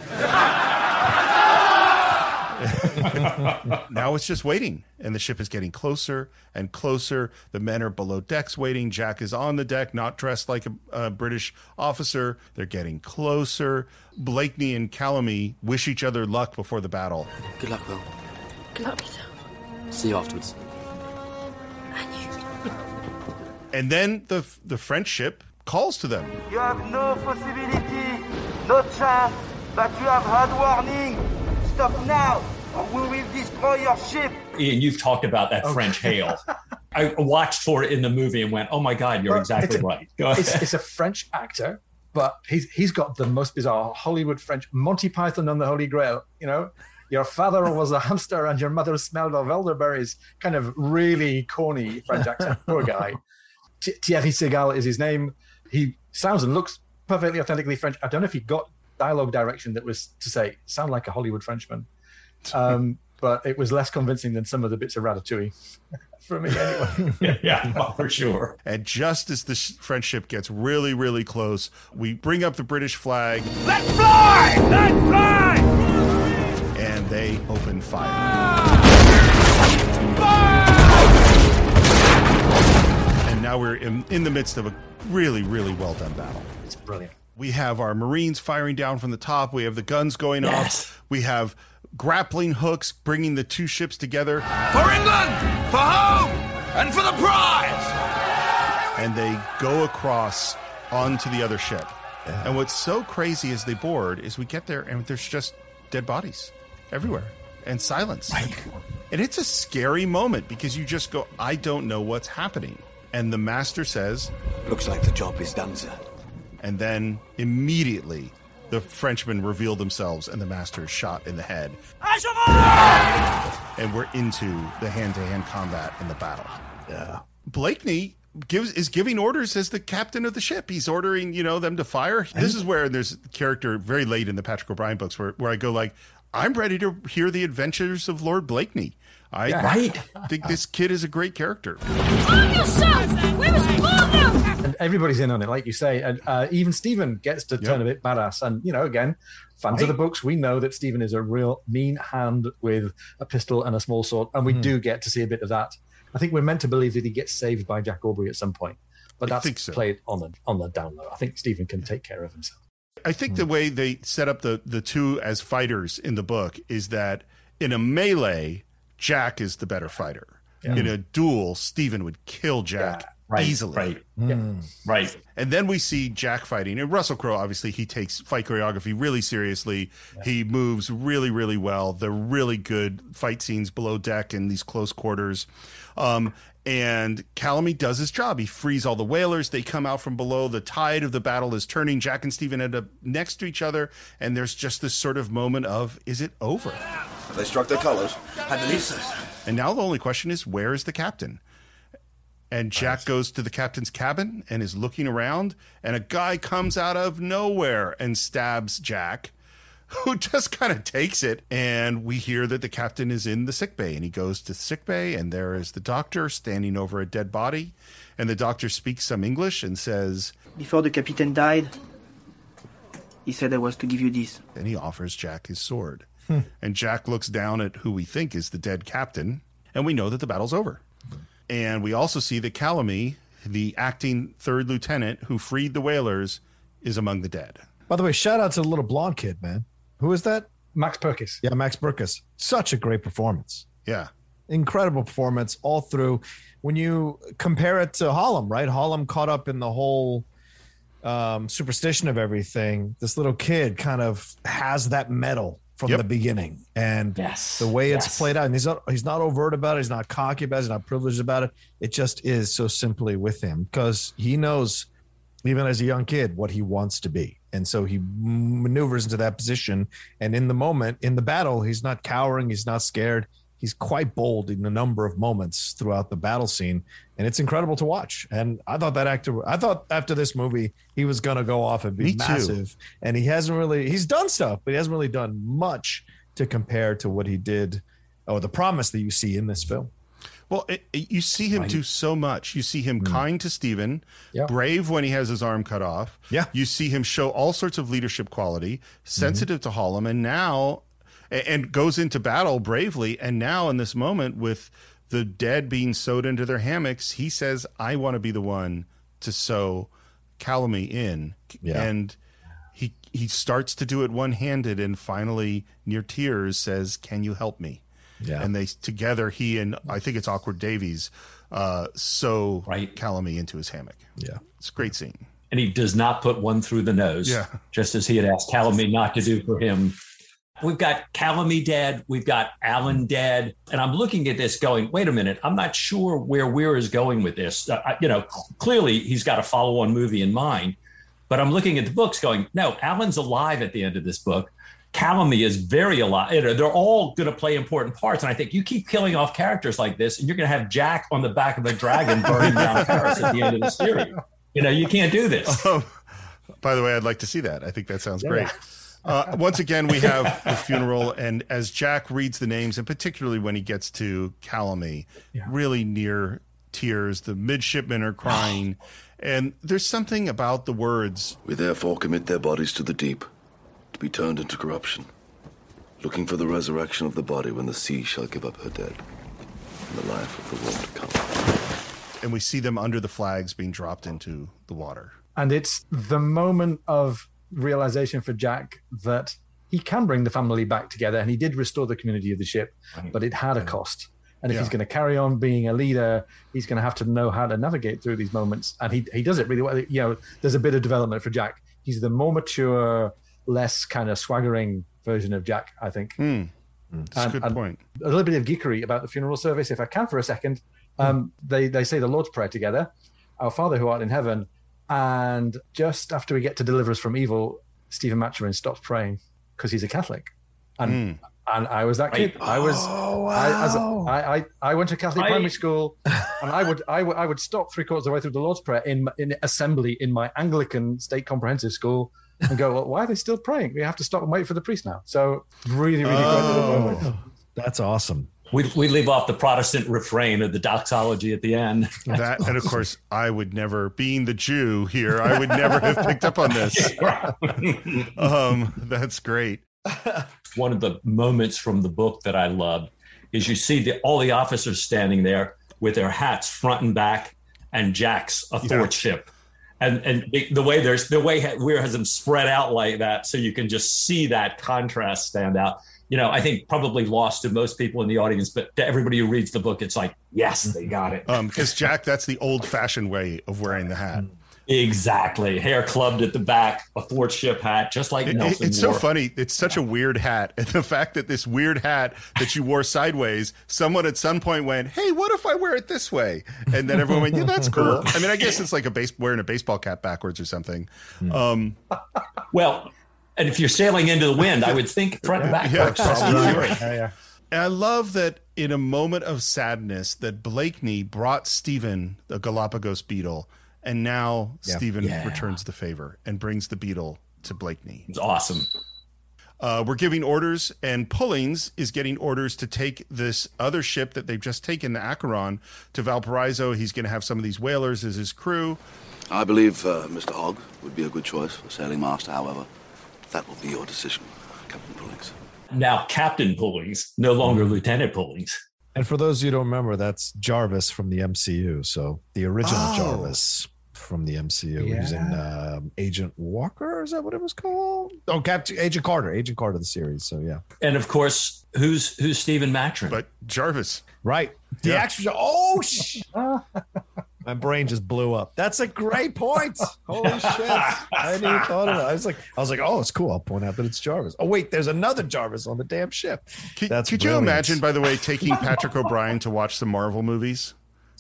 Now it's just waiting, and the ship is getting closer and closer. The men are below decks waiting. Jack is on the deck, not dressed like a, a British officer. They're getting closer. Blakeney and Calamy wish each other luck before the battle. Good luck, Will. Good luck, Peter. See you afterwards. And you. And then the the French ship calls to them. You have no possibility, no chance, but you have had warning. Stop now, or we will destroy your ship. Ian, you've talked about that okay. French hail. I watched for it in the movie and went, oh my God, you're well, exactly it's a, right. Go ahead. It's, it's a French actor, but he's he's got the most bizarre Hollywood French, Monty Python and the Holy Grail, you know? Your father was a hamster and your mother smelled of elderberries. Kind of really corny French accent. Poor guy. Th- Thierry Segal is his name. He sounds and looks perfectly authentically French. I don't know if he got dialogue direction that was to say, sound like a Hollywood Frenchman. Um, but it was less convincing than some of the bits of Ratatouille. For me, anyway. yeah, yeah, for sure. And just as the sh- French ship gets really, really close, we bring up the British flag. Let's fly! Let's fly! And they open fire. And now we're in, in the midst of a really, really well done battle. It's brilliant. We have our Marines firing down from the top. We have the guns going yes. off. We have grappling hooks, bringing the two ships together. For England! For home! And for the prize! And they go across onto the other ship. Yeah. And what's so crazy as they board is we get there and there's just dead bodies everywhere and silence. Right. And it's a scary moment because you just go, I don't know what's happening. And the master says, looks like the job is done, sir. And then immediately the Frenchmen reveal themselves and the master is shot in the head. And we're into the hand-to-hand combat in the battle. Yeah. Blakeney gives is giving orders as the captain of the ship. He's ordering, you know, them to fire. This is where there's a character very late in the Patrick O'Brian books where, where I go like, I'm ready to hear the adventures of Lord Blakeney. I yeah, right? think this kid is a great character. Calm yourself! We're and everybody's in on it, like you say. And uh, even Stephen gets to turn yep. a bit badass. And, you know, again, fans right. of the books, we know that Stephen is a real mean hand with a pistol and a small sword. And we mm. do get to see a bit of that. I think we're meant to believe that he gets saved by Jack Aubrey at some point. But that's so. played on the on the down low. I think Stephen can take care of himself. I think mm. the way they set up the, the two as fighters in the book is that in a melee, Jack is the better fighter. Yeah. In a duel, Stephen would kill Jack. Yeah. Right, easily. Right. Mm. Right. And then we see Jack fighting. And Russell Crowe, obviously, he takes fight choreography really seriously. Yeah. He moves really, really well. They're really good fight scenes below deck in these close quarters. Um, and Calamy does his job. He frees all the whalers. They come out from below. The tide of the battle is turning. Jack and Stephen end up next to each other. And there's just this sort of moment of, is it over? Have they struck their colors? I believe so. And now the only question is, where is the captain? And Jack goes to the captain's cabin and is looking around, and a guy comes out of nowhere and stabs Jack, who just kind of takes it. And we hear that the captain is in the sickbay, and he goes to sickbay, and there is the doctor standing over a dead body. And the doctor speaks some English and says, before the captain died, he said I was to give you this. And he offers Jack his sword. Hmm. And Jack looks down at who we think is the dead captain, and we know that the battle's over. And we also see that Calamy, the acting third lieutenant who freed the whalers, is among the dead. By the way, shout out to the little blonde kid, man. Who is that? Max Purkis. Yeah, Max Purkis. Such a great performance. Yeah. Incredible performance all through. When you compare it to Hallam, right? Hallam caught up in the whole um, superstition of everything. This little kid kind of has that medal from yep. the beginning, and yes. the way it's yes. played out, and he's not he's not overt about it, he's not cocky about it, he's not privileged about it. It just is so simply with him, because he knows, even as a young kid, what he wants to be, and so he maneuvers into that position. And in the moment, in the battle, he's not cowering, he's not scared. He's quite bold in a number of moments throughout the battle scene, and it's incredible to watch. And I thought that actor, I thought after this movie, he was going to go off and be Me massive. Too. And he hasn't really, he's done stuff, but he hasn't really done much to compare to what he did, or the promise that you see in this film. Well, it, it, you see him right. do so much. You see him mm. kind to Stephen, yeah. brave when he has his arm cut off. Yeah. You see him show all sorts of leadership quality, sensitive mm-hmm. to Hallam, and now... and goes into battle bravely. And now in this moment with the dead being sewed into their hammocks, he says, I want to be the one to sew Calamy in. Yeah. And he he starts to do it one-handed, and finally, near tears, says, can you help me? Yeah. And they together, he and I think it's Awkward Davies, uh, sew right. Calamy into his hammock. Yeah. It's a great scene. And he does not put one through the nose, yeah. just as he had asked Calamy not to do for him. We've got Calamy dead. We've got Alan dead. And I'm looking at this going, wait a minute, I'm not sure where Weir is going with this. Uh, you know, clearly he's got a follow-on movie in mind. But I'm looking at the books going, no, Alan's alive at the end of this book. Calamy is very alive. You know, they're all going to play important parts. And I think you keep killing off characters like this, and you're going to have Jack on the back of a dragon burning down Paris at the end of the series. You know, you can't do this. Um, by the way, I'd like to see that. I think that sounds yeah. great. Uh, once again, we have the funeral, and as Jack reads the names, and particularly when he gets to Calamy, yeah. really near tears, the midshipmen are crying, and there's something about the words. We therefore commit their bodies to the deep, to be turned into corruption, looking for the resurrection of the body when the sea shall give up her dead, and the life of the world to come. And we see them under the flags being dropped into the water. And it's the moment of realization for Jack that he can bring the family back together, and he did restore the community of the ship, but it had a cost. And if Yeah. he's going to carry on being a leader, he's going to have to know how to navigate through these moments. And he he does it really well. You know, there's a bit of development for Jack. He's the more mature, less kind of swaggering version of Jack, I think. Mm. That's And- a good and point. A little bit of geekery about the funeral service, if I can for a second. Um, they, they say the Lord's Prayer together, Our Father who art in heaven. And just after we get to deliver us from evil, Stephen Maturin stops praying because he's a Catholic. And Mm. and I was that kid. I was. Oh, I, as a, wow. I, I I went to Catholic I- primary school, and I would I would I would stop three quarters of the way through the Lord's Prayer in in assembly in my Anglican state comprehensive school, and go, well, why are they still praying? We have to stop and wait for the priest now. So really, really great little moment. That's awesome. We, we leave off the Protestant refrain of the doxology at the end. That, and of course, I would never, being the Jew here, I would never have picked up on this. Um, that's great. One of the moments from the book that I loved is you see the, all the officers standing there with their hats front and back, and Jack's athwartship. And and the, the way there's the way Weir has them spread out like that, so you can just see that contrast stand out. You know, I think probably lost to most people in the audience, but to everybody who reads the book, it's like, yes, they got it. Um, because Jack, that's the old-fashioned way of wearing the hat. Exactly. Hair clubbed at the back, a athwartship hat, just like It- Nelson it's wore. so funny. It's such a weird hat. And the fact that this weird hat that you wore sideways, someone at some point went, hey, what if I wear it this way? And then everyone went, yeah, that's cool. I mean, I guess it's like a base wearing a baseball cap backwards or something. Um, well, and if you're sailing into the wind, I would think front and back. Yeah, works probably right. great. And I love that in a moment of sadness that Blakeney brought Stephen the Galapagos beetle, and now Yeah. Stephen Yeah. returns the favor and brings the beetle to Blakeney. It's awesome. Uh, we're giving orders, and Pullings is getting orders to take this other ship that they've just taken, the Acheron, to Valparaiso. He's going to have some of these whalers as his crew. I believe uh, Mister Hogg would be a good choice for sailing master, however. That will be your decision, Captain Pullings. Now, Captain Pullings, no longer Lieutenant Pullings. And for those of you who don't remember, that's Jarvis from the M C U. So the original Oh. Jarvis from the M C U. Yeah. He's in um, Agent Walker. Is that what it was called? Oh, Captain Agent Carter. Agent Carter, the series. So yeah. And of course, who's who's Stephen Maturin? But Jarvis. Right. The Yeah. actual. Oh, sh- my brain just blew up. That's a great point. Holy shit! I hadn't even thought of it. I was like, I was like, oh, it's cool. I'll point out that it's Jarvis. Oh wait, there's another Jarvis on the damn ship. Could, That's could you brilliant. imagine, by the way, taking Patrick O'Brien to watch the Marvel movies?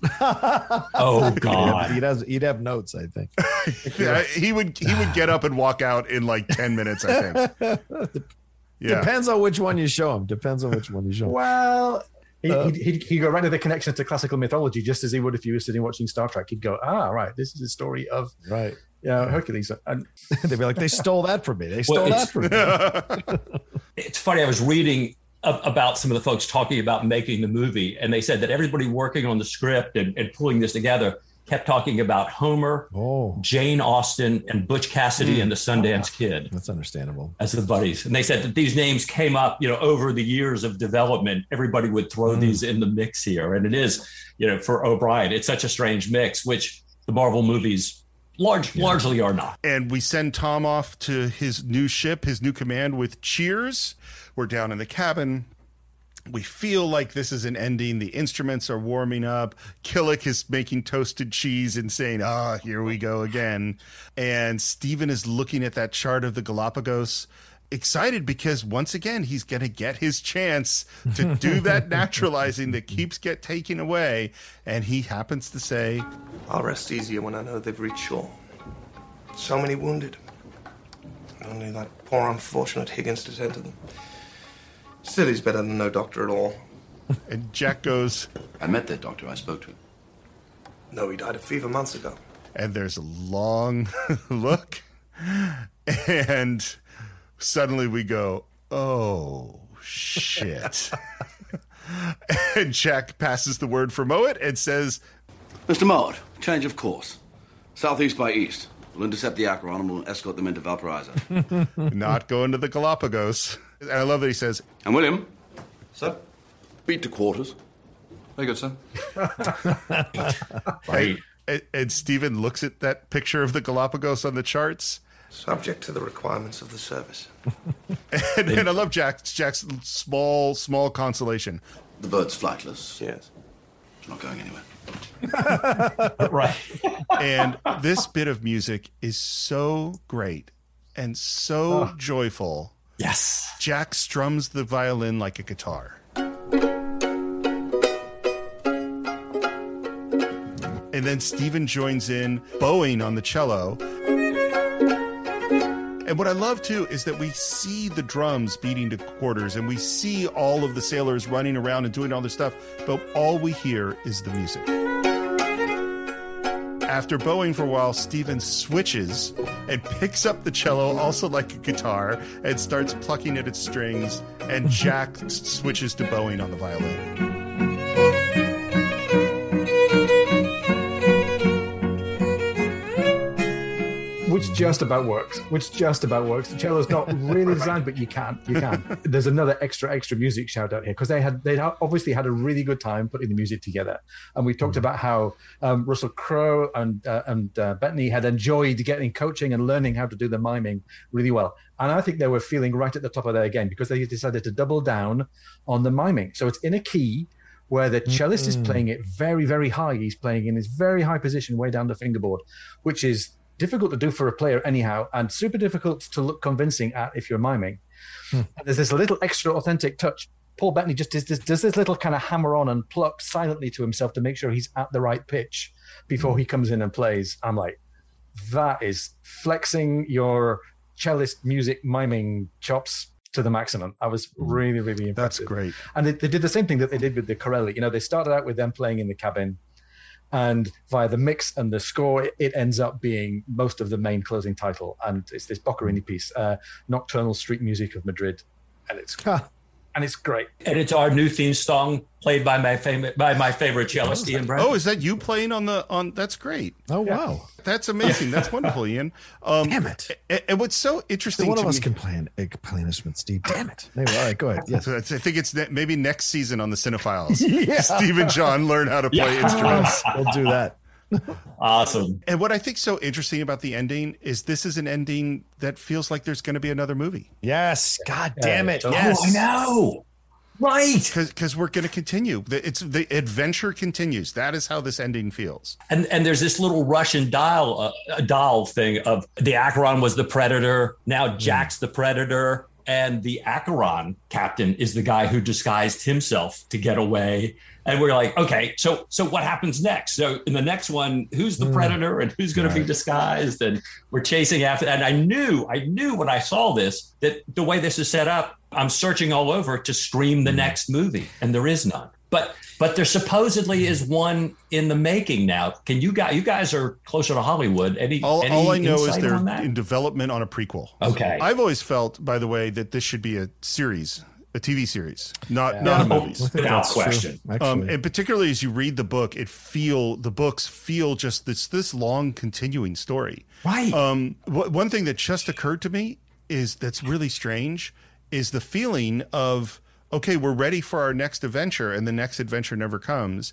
Oh God. he'd have he'd have notes. I think. Yeah, he would he would get up and walk out in like ten minutes, I think. Yeah. Depends on which one you show him. Depends on which one you show him. Well, he, Uh, he'd, he'd, he'd go right to the connection to classical mythology, just as he would if you were sitting watching Star Trek. He'd go, ah, right, this is the story of Right. yeah, Hercules. And They'd be like, they stole that from me. They stole Well, that it's- from me. It's funny. I was reading a- about some of the folks talking about making the movie, and they said that everybody working on the script and, and pulling this together kept talking about Homer, Oh, Jane Austen, and Butch Cassidy Mm. and the Sundance Kid that's understandable. as the buddies. And they said that these names came up, you know, over the years of development. Everybody would throw Mm. these in the mix here, and it is, you know, for O'Brien, it's such a strange mix, which the Marvel movies large largely are not. And we send Tom off to his new ship, his new command with cheers. We're down in the cabin. We feel like this is an ending. The instruments are warming up. Killick is making toasted cheese and saying, ah, here we go again. And Stephen is looking at that chart of the Galapagos, excited because once again, he's going to get his chance to do that naturalizing that keeps get taken away. And he happens to say, I'll rest easier when I know they've reached shore. So many wounded. Only that poor unfortunate Higgins to tend to them. Still, he's better than no doctor at all. and Jack goes, I met that doctor. I spoke to him. No, he died of fever months ago. and there's a long look, and suddenly we go, oh, shit. And Jack passes the word for Mowat and says, Mister Mowat, change of course. Southeast by east. We'll intercept the Acheron and we'll escort them into Valparaiso. not going to the Galapagos. And I love that he says, And William? Sir? Beat to quarters. Very good, sir. Hey, and, and Stephen looks at that picture of the Galapagos on the charts, Subject to the requirements of the service. and, and I love Jack, Jack's small, small consolation. The bird's flightless. Yes. It's not going anywhere. Right. And this bit of music is so great and so oh. joyful. Yes. Jack strums the violin like a guitar. And then Stephen joins in, bowing on the cello. And what I love, too, is that we see the drums beating to quarters, and we see all of the sailors running around and doing all this stuff, but all we hear is the music. After bowing for a while, Stephen switches and picks up the cello, also like a guitar, and starts plucking at its strings, and Jack switches to bowing on the violin. Which just about works. Which just about works. The cello's not really designed, but you can. You can. There's another extra, extra music shout out here because they had they obviously had a really good time putting the music together. And we talked about how um, Russell Crowe and uh, and uh, Bettany had enjoyed getting coaching and learning how to do the miming really well. And I think they were feeling right at the top of their game because they decided to double down on the miming. So it's in a key where the cellist mm-hmm. is playing it very, very high. He's playing in this very high position way down the fingerboard, which is difficult to do for a player anyhow, and super difficult to look convincing at if you're miming. Hmm. And there's this little extra authentic touch. Paul Bettany just does this, does this little kind of hammer on and pluck silently to himself to make sure he's at the right pitch before hmm. he comes in and plays. I'm like, that is flexing your cellist music miming chops to the maximum. I was really, really impressed. That's great. And they, they did the same thing that they did with the Corelli. You know, they started out with them playing in the cabin, and via the mix and the score, it, it ends up being most of the main closing title. And it's this Boccherini piece, uh, Nocturnal Street Music of Madrid. And it's huh. and it's great. And it's our new theme song played by my favorite by my favorite cellist, Ian Brown. Oh, is that you playing on the on? That's great. Oh wow, that's amazing. That's wonderful, Ian. Um, Damn it! And, and what's so interesting? So one to of us me, can play an, uh, play an instrument, Steve. Damn it! Anyway, all right, go ahead. Yes, so I think it's ne- maybe next season on the Cinephiles. yeah. Steve and John learn how to play yeah. instruments. We'll do that. Awesome. And what I think so interesting about the ending is this is an ending that feels like there's going to be another movie. Yes. God damn it. Oh, yes. I know. Right. Because we're going to continue. It's the adventure continues. That is how this ending feels. And and there's this little Russian doll uh, doll thing of the Acheron was the predator. Now Jack's mm. the predator. And the Acheron captain is the guy who disguised himself to get away. And we're like, okay, so so what happens next? So in the next one, who's the mm. predator and who's going right. to be disguised? And we're chasing after. And I knew, I knew when I saw this, that the way this is set up, I'm searching all over to scream the mm. next movie. And there is none. But but there supposedly is one in the making now. Can you guys, you guys are closer to Hollywood. Any, all, any all I know is they're in, in development on a prequel. Okay. I've always felt, by the way, that this should be a series, a T V series, not yeah. not no, a movie. Without question. Um, and particularly as you read the book, it feel the books feel just this this long continuing story. Right. Um, wh- one thing that just occurred to me is that's really strange is the feeling of, okay, we're ready for our next adventure, and the next adventure never comes,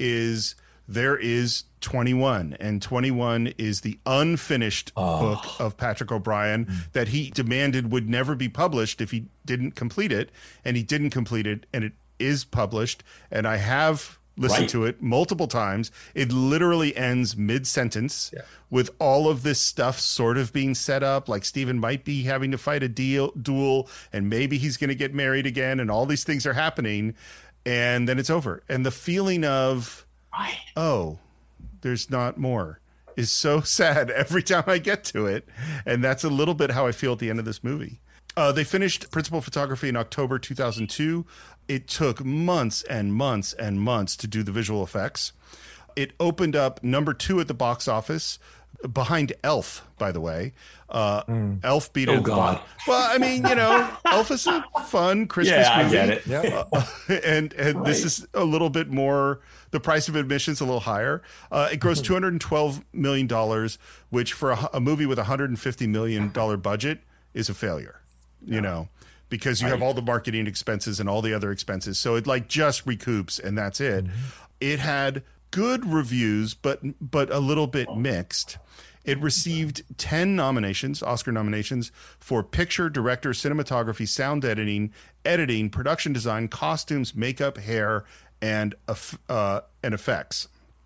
is there is twenty-one, and twenty-one is the unfinished oh. book of Patrick O'Brian mm. that he demanded would never be published if he didn't complete it, and he didn't complete it, and it is published, and I have listened right. to it multiple times. It literally ends mid-sentence yeah. with all of this stuff sort of being set up, like Stephen might be having to fight a deal, duel, and maybe he's going to get married again, and all these things are happening, and then it's over. And the feeling of, right. oh, there's not more, is so sad every time I get to it, and that's a little bit how I feel at the end of this movie. Uh, they finished principal photography in October two thousand two. It took months and months and months to do the visual effects. It opened up number two at the box office, behind Elf, by the way. Uh, mm. Elf beat oh, it. God. Well, I mean, you know, Elf is a fun Christmas yeah, movie. I get it. Yeah. Uh, and and right. this is a little bit more, the price of admission is a little higher. Uh, it grossed two hundred twelve million dollars, which for a, a movie with a one hundred fifty million dollars budget is a failure, you know, because you right. have all the marketing expenses and all the other expenses. So it like just recoups and that's it. Mm-hmm. It had good reviews, but but a little bit mixed. It received ten nominations, Oscar nominations, for picture, director, cinematography, sound editing, editing, production design, costumes, makeup, hair, and uh, and effects.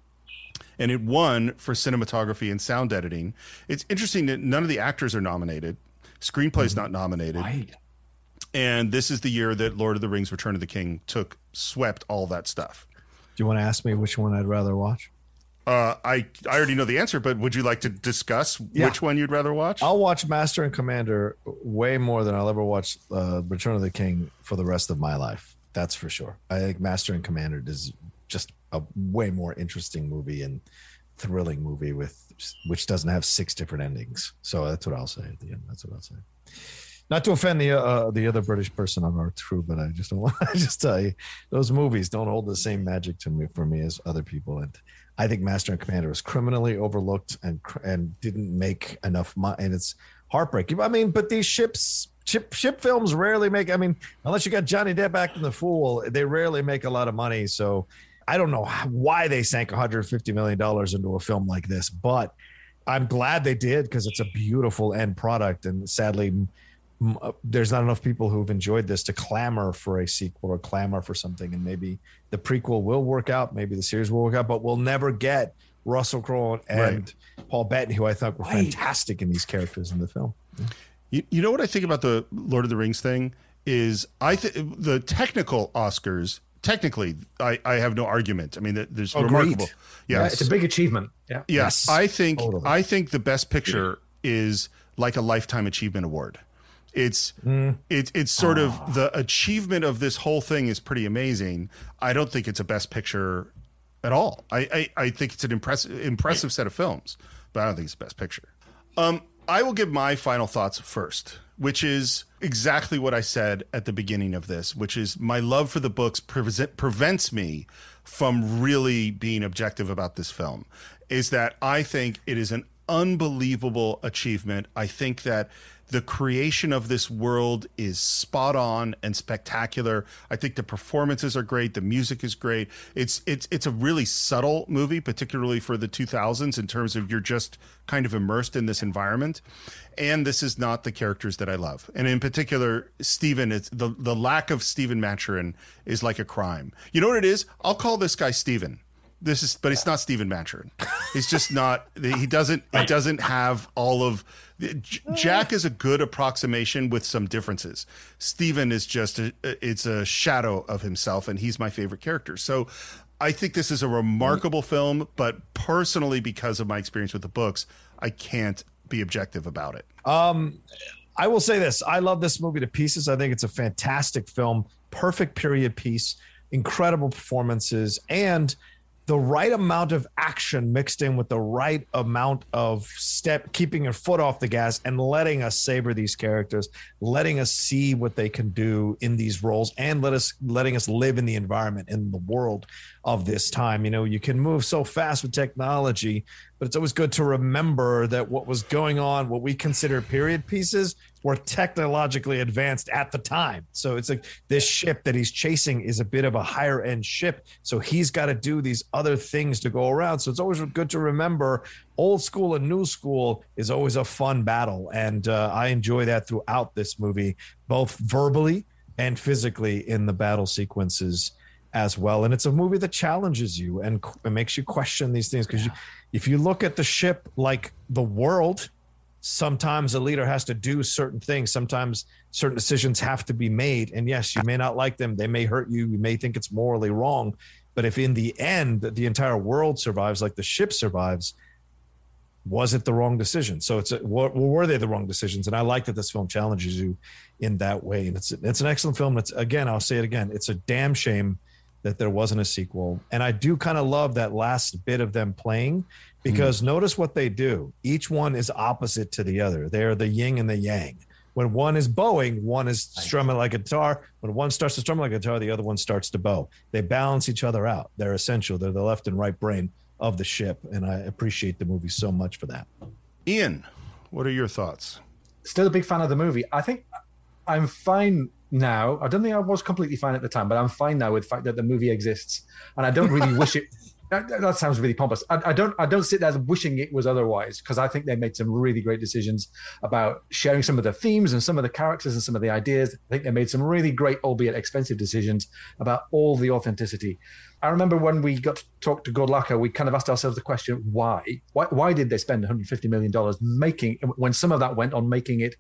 And it won for cinematography and sound editing. It's interesting that none of the actors are nominated. Screenplay's mm-hmm. not nominated. Right. And this is the year that Lord of the Rings: Return of the King took swept all that stuff. Do you want to ask me which one I'd rather watch? Uh, I I already know the answer, but would you like to discuss Yeah. which one you'd rather watch? I'll watch Master and Commander way more than I'll ever watch uh, Return of the King for the rest of my life. That's for sure. I think Master and Commander is just a way more interesting movie and thrilling movie with which doesn't have six different endings. So that's what I'll say at the end. That's what I'll say. Not to offend the uh, the other British person on our crew, but I just don't want to just tell you those movies don't hold the same magic to me for me as other people. And I think Master and Commander was criminally overlooked and and didn't make enough money, and it's heartbreaking. I mean, but these ships ship ship films rarely make. I mean, unless you got Johnny Depp acting the fool, they rarely make a lot of money. So I don't know how, why they sank one hundred fifty million dollars into a film like this, but I'm glad they did because it's a beautiful end product. And sadly, m- there's not enough people who've enjoyed this to clamor for a sequel or clamor for something. And maybe the prequel will work out. Maybe the series will work out, but we'll never get Russell Crowe and Right. Paul Bettany, who I thought were Right. fantastic in these characters in the film. You, you know what I think about the Lord of the Rings thing is I think the technical Oscars. Technically, I, I have no argument. I mean, there's Agreed. remarkable. Yeah, Yes. it's a big achievement. Yeah. Yes, I think Totally. I think the best picture is like a lifetime achievement award. It's it, it's sort of the achievement of this whole thing is pretty amazing. I don't think it's a best picture at all. I I, I think it's an impressive impressive set of films, but I don't think it's the best picture. Um, I will give my final thoughts first, which is exactly what I said at the beginning of this, which is my love for the books pre- prevents me from really being objective about this film, is that I think it is an unbelievable achievement. I think that the creation of this world is spot on and spectacular. I think the performances are great. The music is great. It's it's it's a really subtle movie, particularly for the two thousands, in terms of you're just kind of immersed in this environment. And this is not the characters that I love. And in particular, Stephen, it's the, the lack of Stephen Maturin is like a crime. You know what it is? I'll call this guy Stephen. This is, but it's not Stephen Maturin. He's just not. He doesn't. He doesn't have all of. Jack is a good approximation with some differences. Stephen is just. A, it's a shadow of himself, and he's my favorite character. So, I think this is a remarkable film. But personally, because of my experience with the books, I can't be objective about it. Um, I will say this. I love this movie to pieces. I think it's a fantastic film, perfect period piece, incredible performances, and the right amount of action mixed in with the right amount of step, keeping your foot off the gas and letting us savor these characters, letting us see what they can do in these roles, and let us letting us live in the environment, in the world of this time. You know, you can move so fast with technology, but it's always good to remember that what was going on, what we consider period pieces, were technologically advanced at the time. So it's like this ship that he's chasing is a bit of a higher end ship. So he's got to do these other things to go around. So it's always good to remember old school and new school is always a fun battle. And uh, I enjoy that throughout this movie, both verbally and physically in the battle sequences as well. And it's a movie that challenges you and qu- makes you question these things. Because you, if you look at the ship like the world, sometimes a leader has to do certain things. Sometimes certain decisions have to be made. And yes, you may not like them. They may hurt you. You may think it's morally wrong. But if in the end, the entire world survives like the ship survives, was it the wrong decision? So it's a, were, were they the wrong decisions? And I like that this film challenges you in that way. And it's it's an excellent film. It's, again, I'll say it again. It's a damn shame that there wasn't a sequel. And I do kind of love that last bit of them playing, because mm. notice what they do. Each one is opposite to the other. They're the yin and the yang. When one is bowing, one is strumming like a guitar. When one starts to strum like a guitar, the other one starts to bow. They balance each other out. They're essential. They're the left and right brain of the ship. And I appreciate the movie so much for that. Ian, what are your thoughts? Still a big fan of the movie. I think I'm fine now. I don't think I was completely fine at the time, but I'm fine now with the fact that the movie exists. And I don't really wish it That, that sounds really pompous. I, I don't. I don't sit there wishing it was otherwise, because I think they made some really great decisions about sharing some of the themes and some of the characters and some of the ideas. I think they made some really great, albeit expensive, decisions about all the authenticity. I remember when we got to talk to Gord Lacker, we kind of asked ourselves the question, why? Why, why did they spend one hundred fifty million dollars making, when some of that went on making it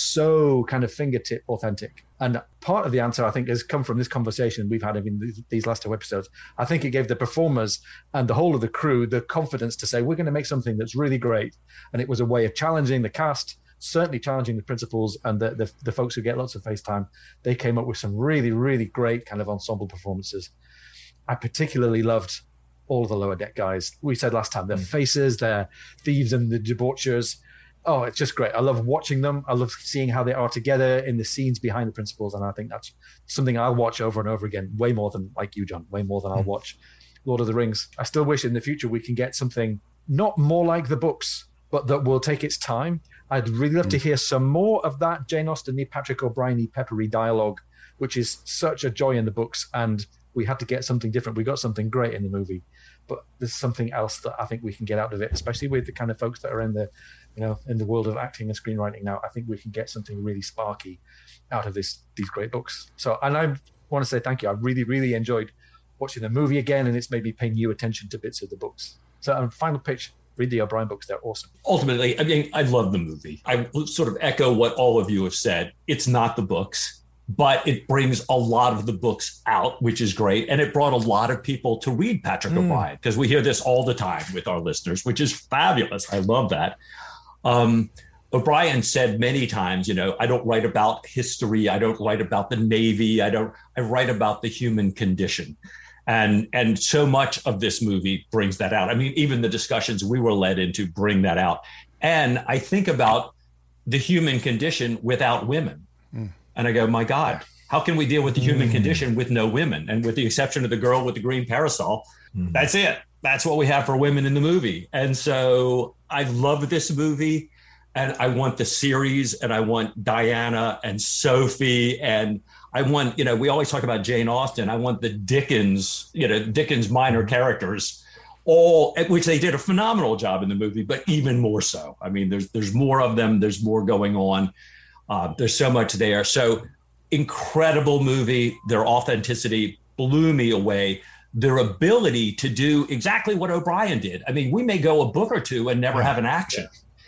so kind of fingertip authentic? And part of the answer, I think, has come from this conversation we've had in these, these last two episodes. I think it gave the performers and the whole of the crew the confidence to say, we're going to make something that's really great. And it was a way of challenging the cast, certainly challenging the principals and the, the, the folks who get lots of face time. They came up with some really, really great kind of ensemble performances. I particularly loved all of the Lower Deck guys. We said last time, their mm. faces, their thieves and the debauchers. Oh, it's just great. I love watching them. I love seeing how they are together in the scenes behind the principals. And I think that's something I'll watch over and over again, way more than, like you, John, way more than mm. I'll watch Lord of the Rings. I still wish in the future we can get something not more like the books, but that will take its time. I'd really love mm. to hear some more of that Jane Austen-y, Patrick O'Brian-y, peppery dialogue, which is such a joy in the books. And we had to get something different. We got something great in the movie, but there's something else that I think we can get out of it, especially with the kind of folks that are in the, you know, in the world of acting and screenwriting now. I think we can get something really sparky out of this, these great books. So, and I want to say thank you. I really, really enjoyed watching the movie again, and it's made me pay new attention to bits of the books. So, um, final pitch, read the O'Brian books. They're awesome. Ultimately, I mean, I love the movie. I sort of echo what all of you have said. It's not the books, but it brings a lot of the books out, which is great. And it brought a lot of people to read Patrick mm. O'Brian, because we hear this all the time with our listeners, which is fabulous. I love that. Um, O'Brian said many times, you know, I don't write about history. I don't write about the Navy. I don't, I write about the human condition. And, and so much of this movie brings that out. I mean, even the discussions we were led into bring that out. And I think about the human condition without women. Mm. And I go, my God, how can we deal with the human mm. condition with no women? And with the exception of the girl with the green parasol, mm. that's it. That's what we have for women in the movie. And so I love this movie, and I want the series, and I want Diana and Sophie, and I want, you know, we always talk about Jane Austen. I want the Dickens, you know, Dickens minor characters, all, which they did a phenomenal job in the movie, but even more so. I mean, there's there's more of them. There's more going on. Uh, there's so much there. So incredible movie. Their authenticity blew me away. Their ability to do exactly what O'Brian did. I mean, we may go a book or two and never have an action,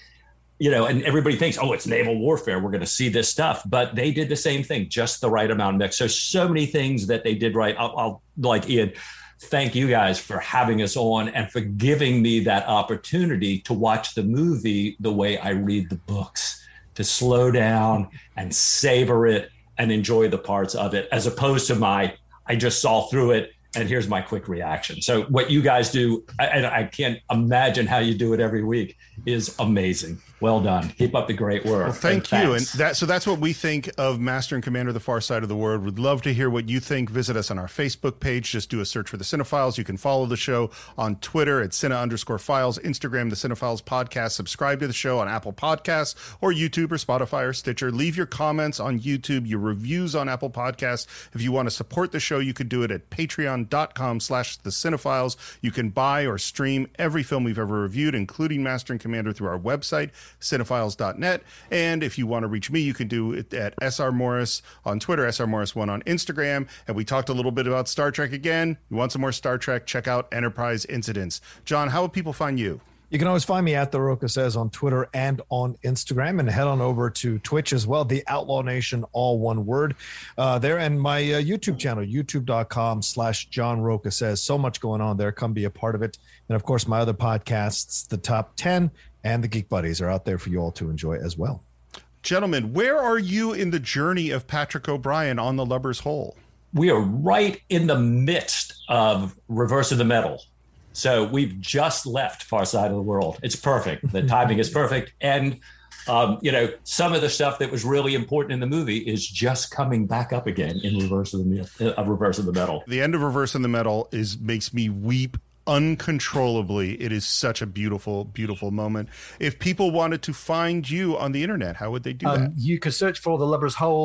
you know, and everybody thinks, oh, it's naval warfare, we're going to see this stuff. But they did the same thing, just the right amount of mix. So, so many things that they did right. I'll, I'll like Ian, thank you guys for having us on and for giving me that opportunity to watch the movie the way I read the books, to slow down and savor it and enjoy the parts of it, as opposed to my, I just saw through it and here's my quick reaction. So what you guys do, and I, I can't imagine how you do it every week, is amazing. Well done. Keep up the great work. Well, thank and you. And that, so that's what we think of Master and Commander: The Far Side of the World. We'd love to hear what you think. Visit us on our Facebook page. Just do a search for The Cinephiles. You can follow the show on Twitter at Cine underscore Files, Instagram, The Cinephiles Podcast. Subscribe to the show on Apple Podcasts or YouTube or Spotify or Stitcher. Leave your comments on YouTube, your reviews on Apple Podcasts. If you want to support the show, you can do it at patreon.com slash The Cinephiles. You can buy or stream every film we've ever reviewed, including Master and Commander, through our website, cinephiles dot net. And if you want to reach me, you can do it at S R Morris on Twitter, S R Morris one on Instagram. And we talked a little bit about Star Trek again. You want some more Star Trek? Check out Enterprise Incidents. John, how would people find you? You can always find me at The Rocha Says on Twitter and on Instagram, and head on over to Twitch as well, The Outlaw Nation, all one word uh, there, and my uh, YouTube channel, youtube.com slash John Rocha Says. So much going on there. Come be a part of it. And of course, my other podcasts, The Top ten and The Geek Buddies, are out there for you all to enjoy as well. Gentlemen, where are you in the journey of Patrick O'Brian on the Lubber's Hole? We are right in the midst of Reverse of the Medal. So we've just left Far Side of the World. It's perfect. The timing is perfect. And, um, you know, some of the stuff that was really important in the movie is just coming back up again in Reverse of the, uh, Reverse of the Medal. The end of Reverse of the Medal is makes me weep uncontrollably. It is such a beautiful, beautiful moment. If people wanted to find you on the internet, how would they do um, that? You could search for The Lubber's Hole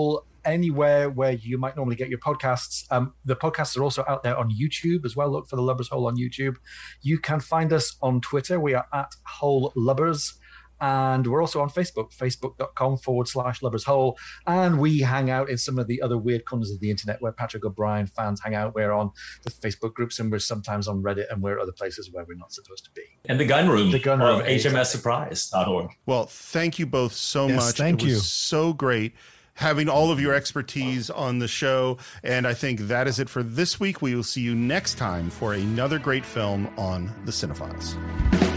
anywhere where you might normally get your podcasts. Um, the podcasts are also out there on YouTube as well. Look for the Lubbers Hole on YouTube. You can find us on Twitter. We are at Hole Lubbers. And we're also on Facebook, facebook.com forward slash Lubbers Hole. And we hang out in some of the other weird corners of the internet where Patrick O'Brien fans hang out. We're on the Facebook groups, and we're sometimes on Reddit, and we're other places where we're not supposed to be. And the gun room, the gun room of H M S surprise dot org. Well, thank you both so Yes, much. thank it was you. so great having all of your expertise on the show. And I think that is it for this week. We will see you next time for another great film on The Cinephiles.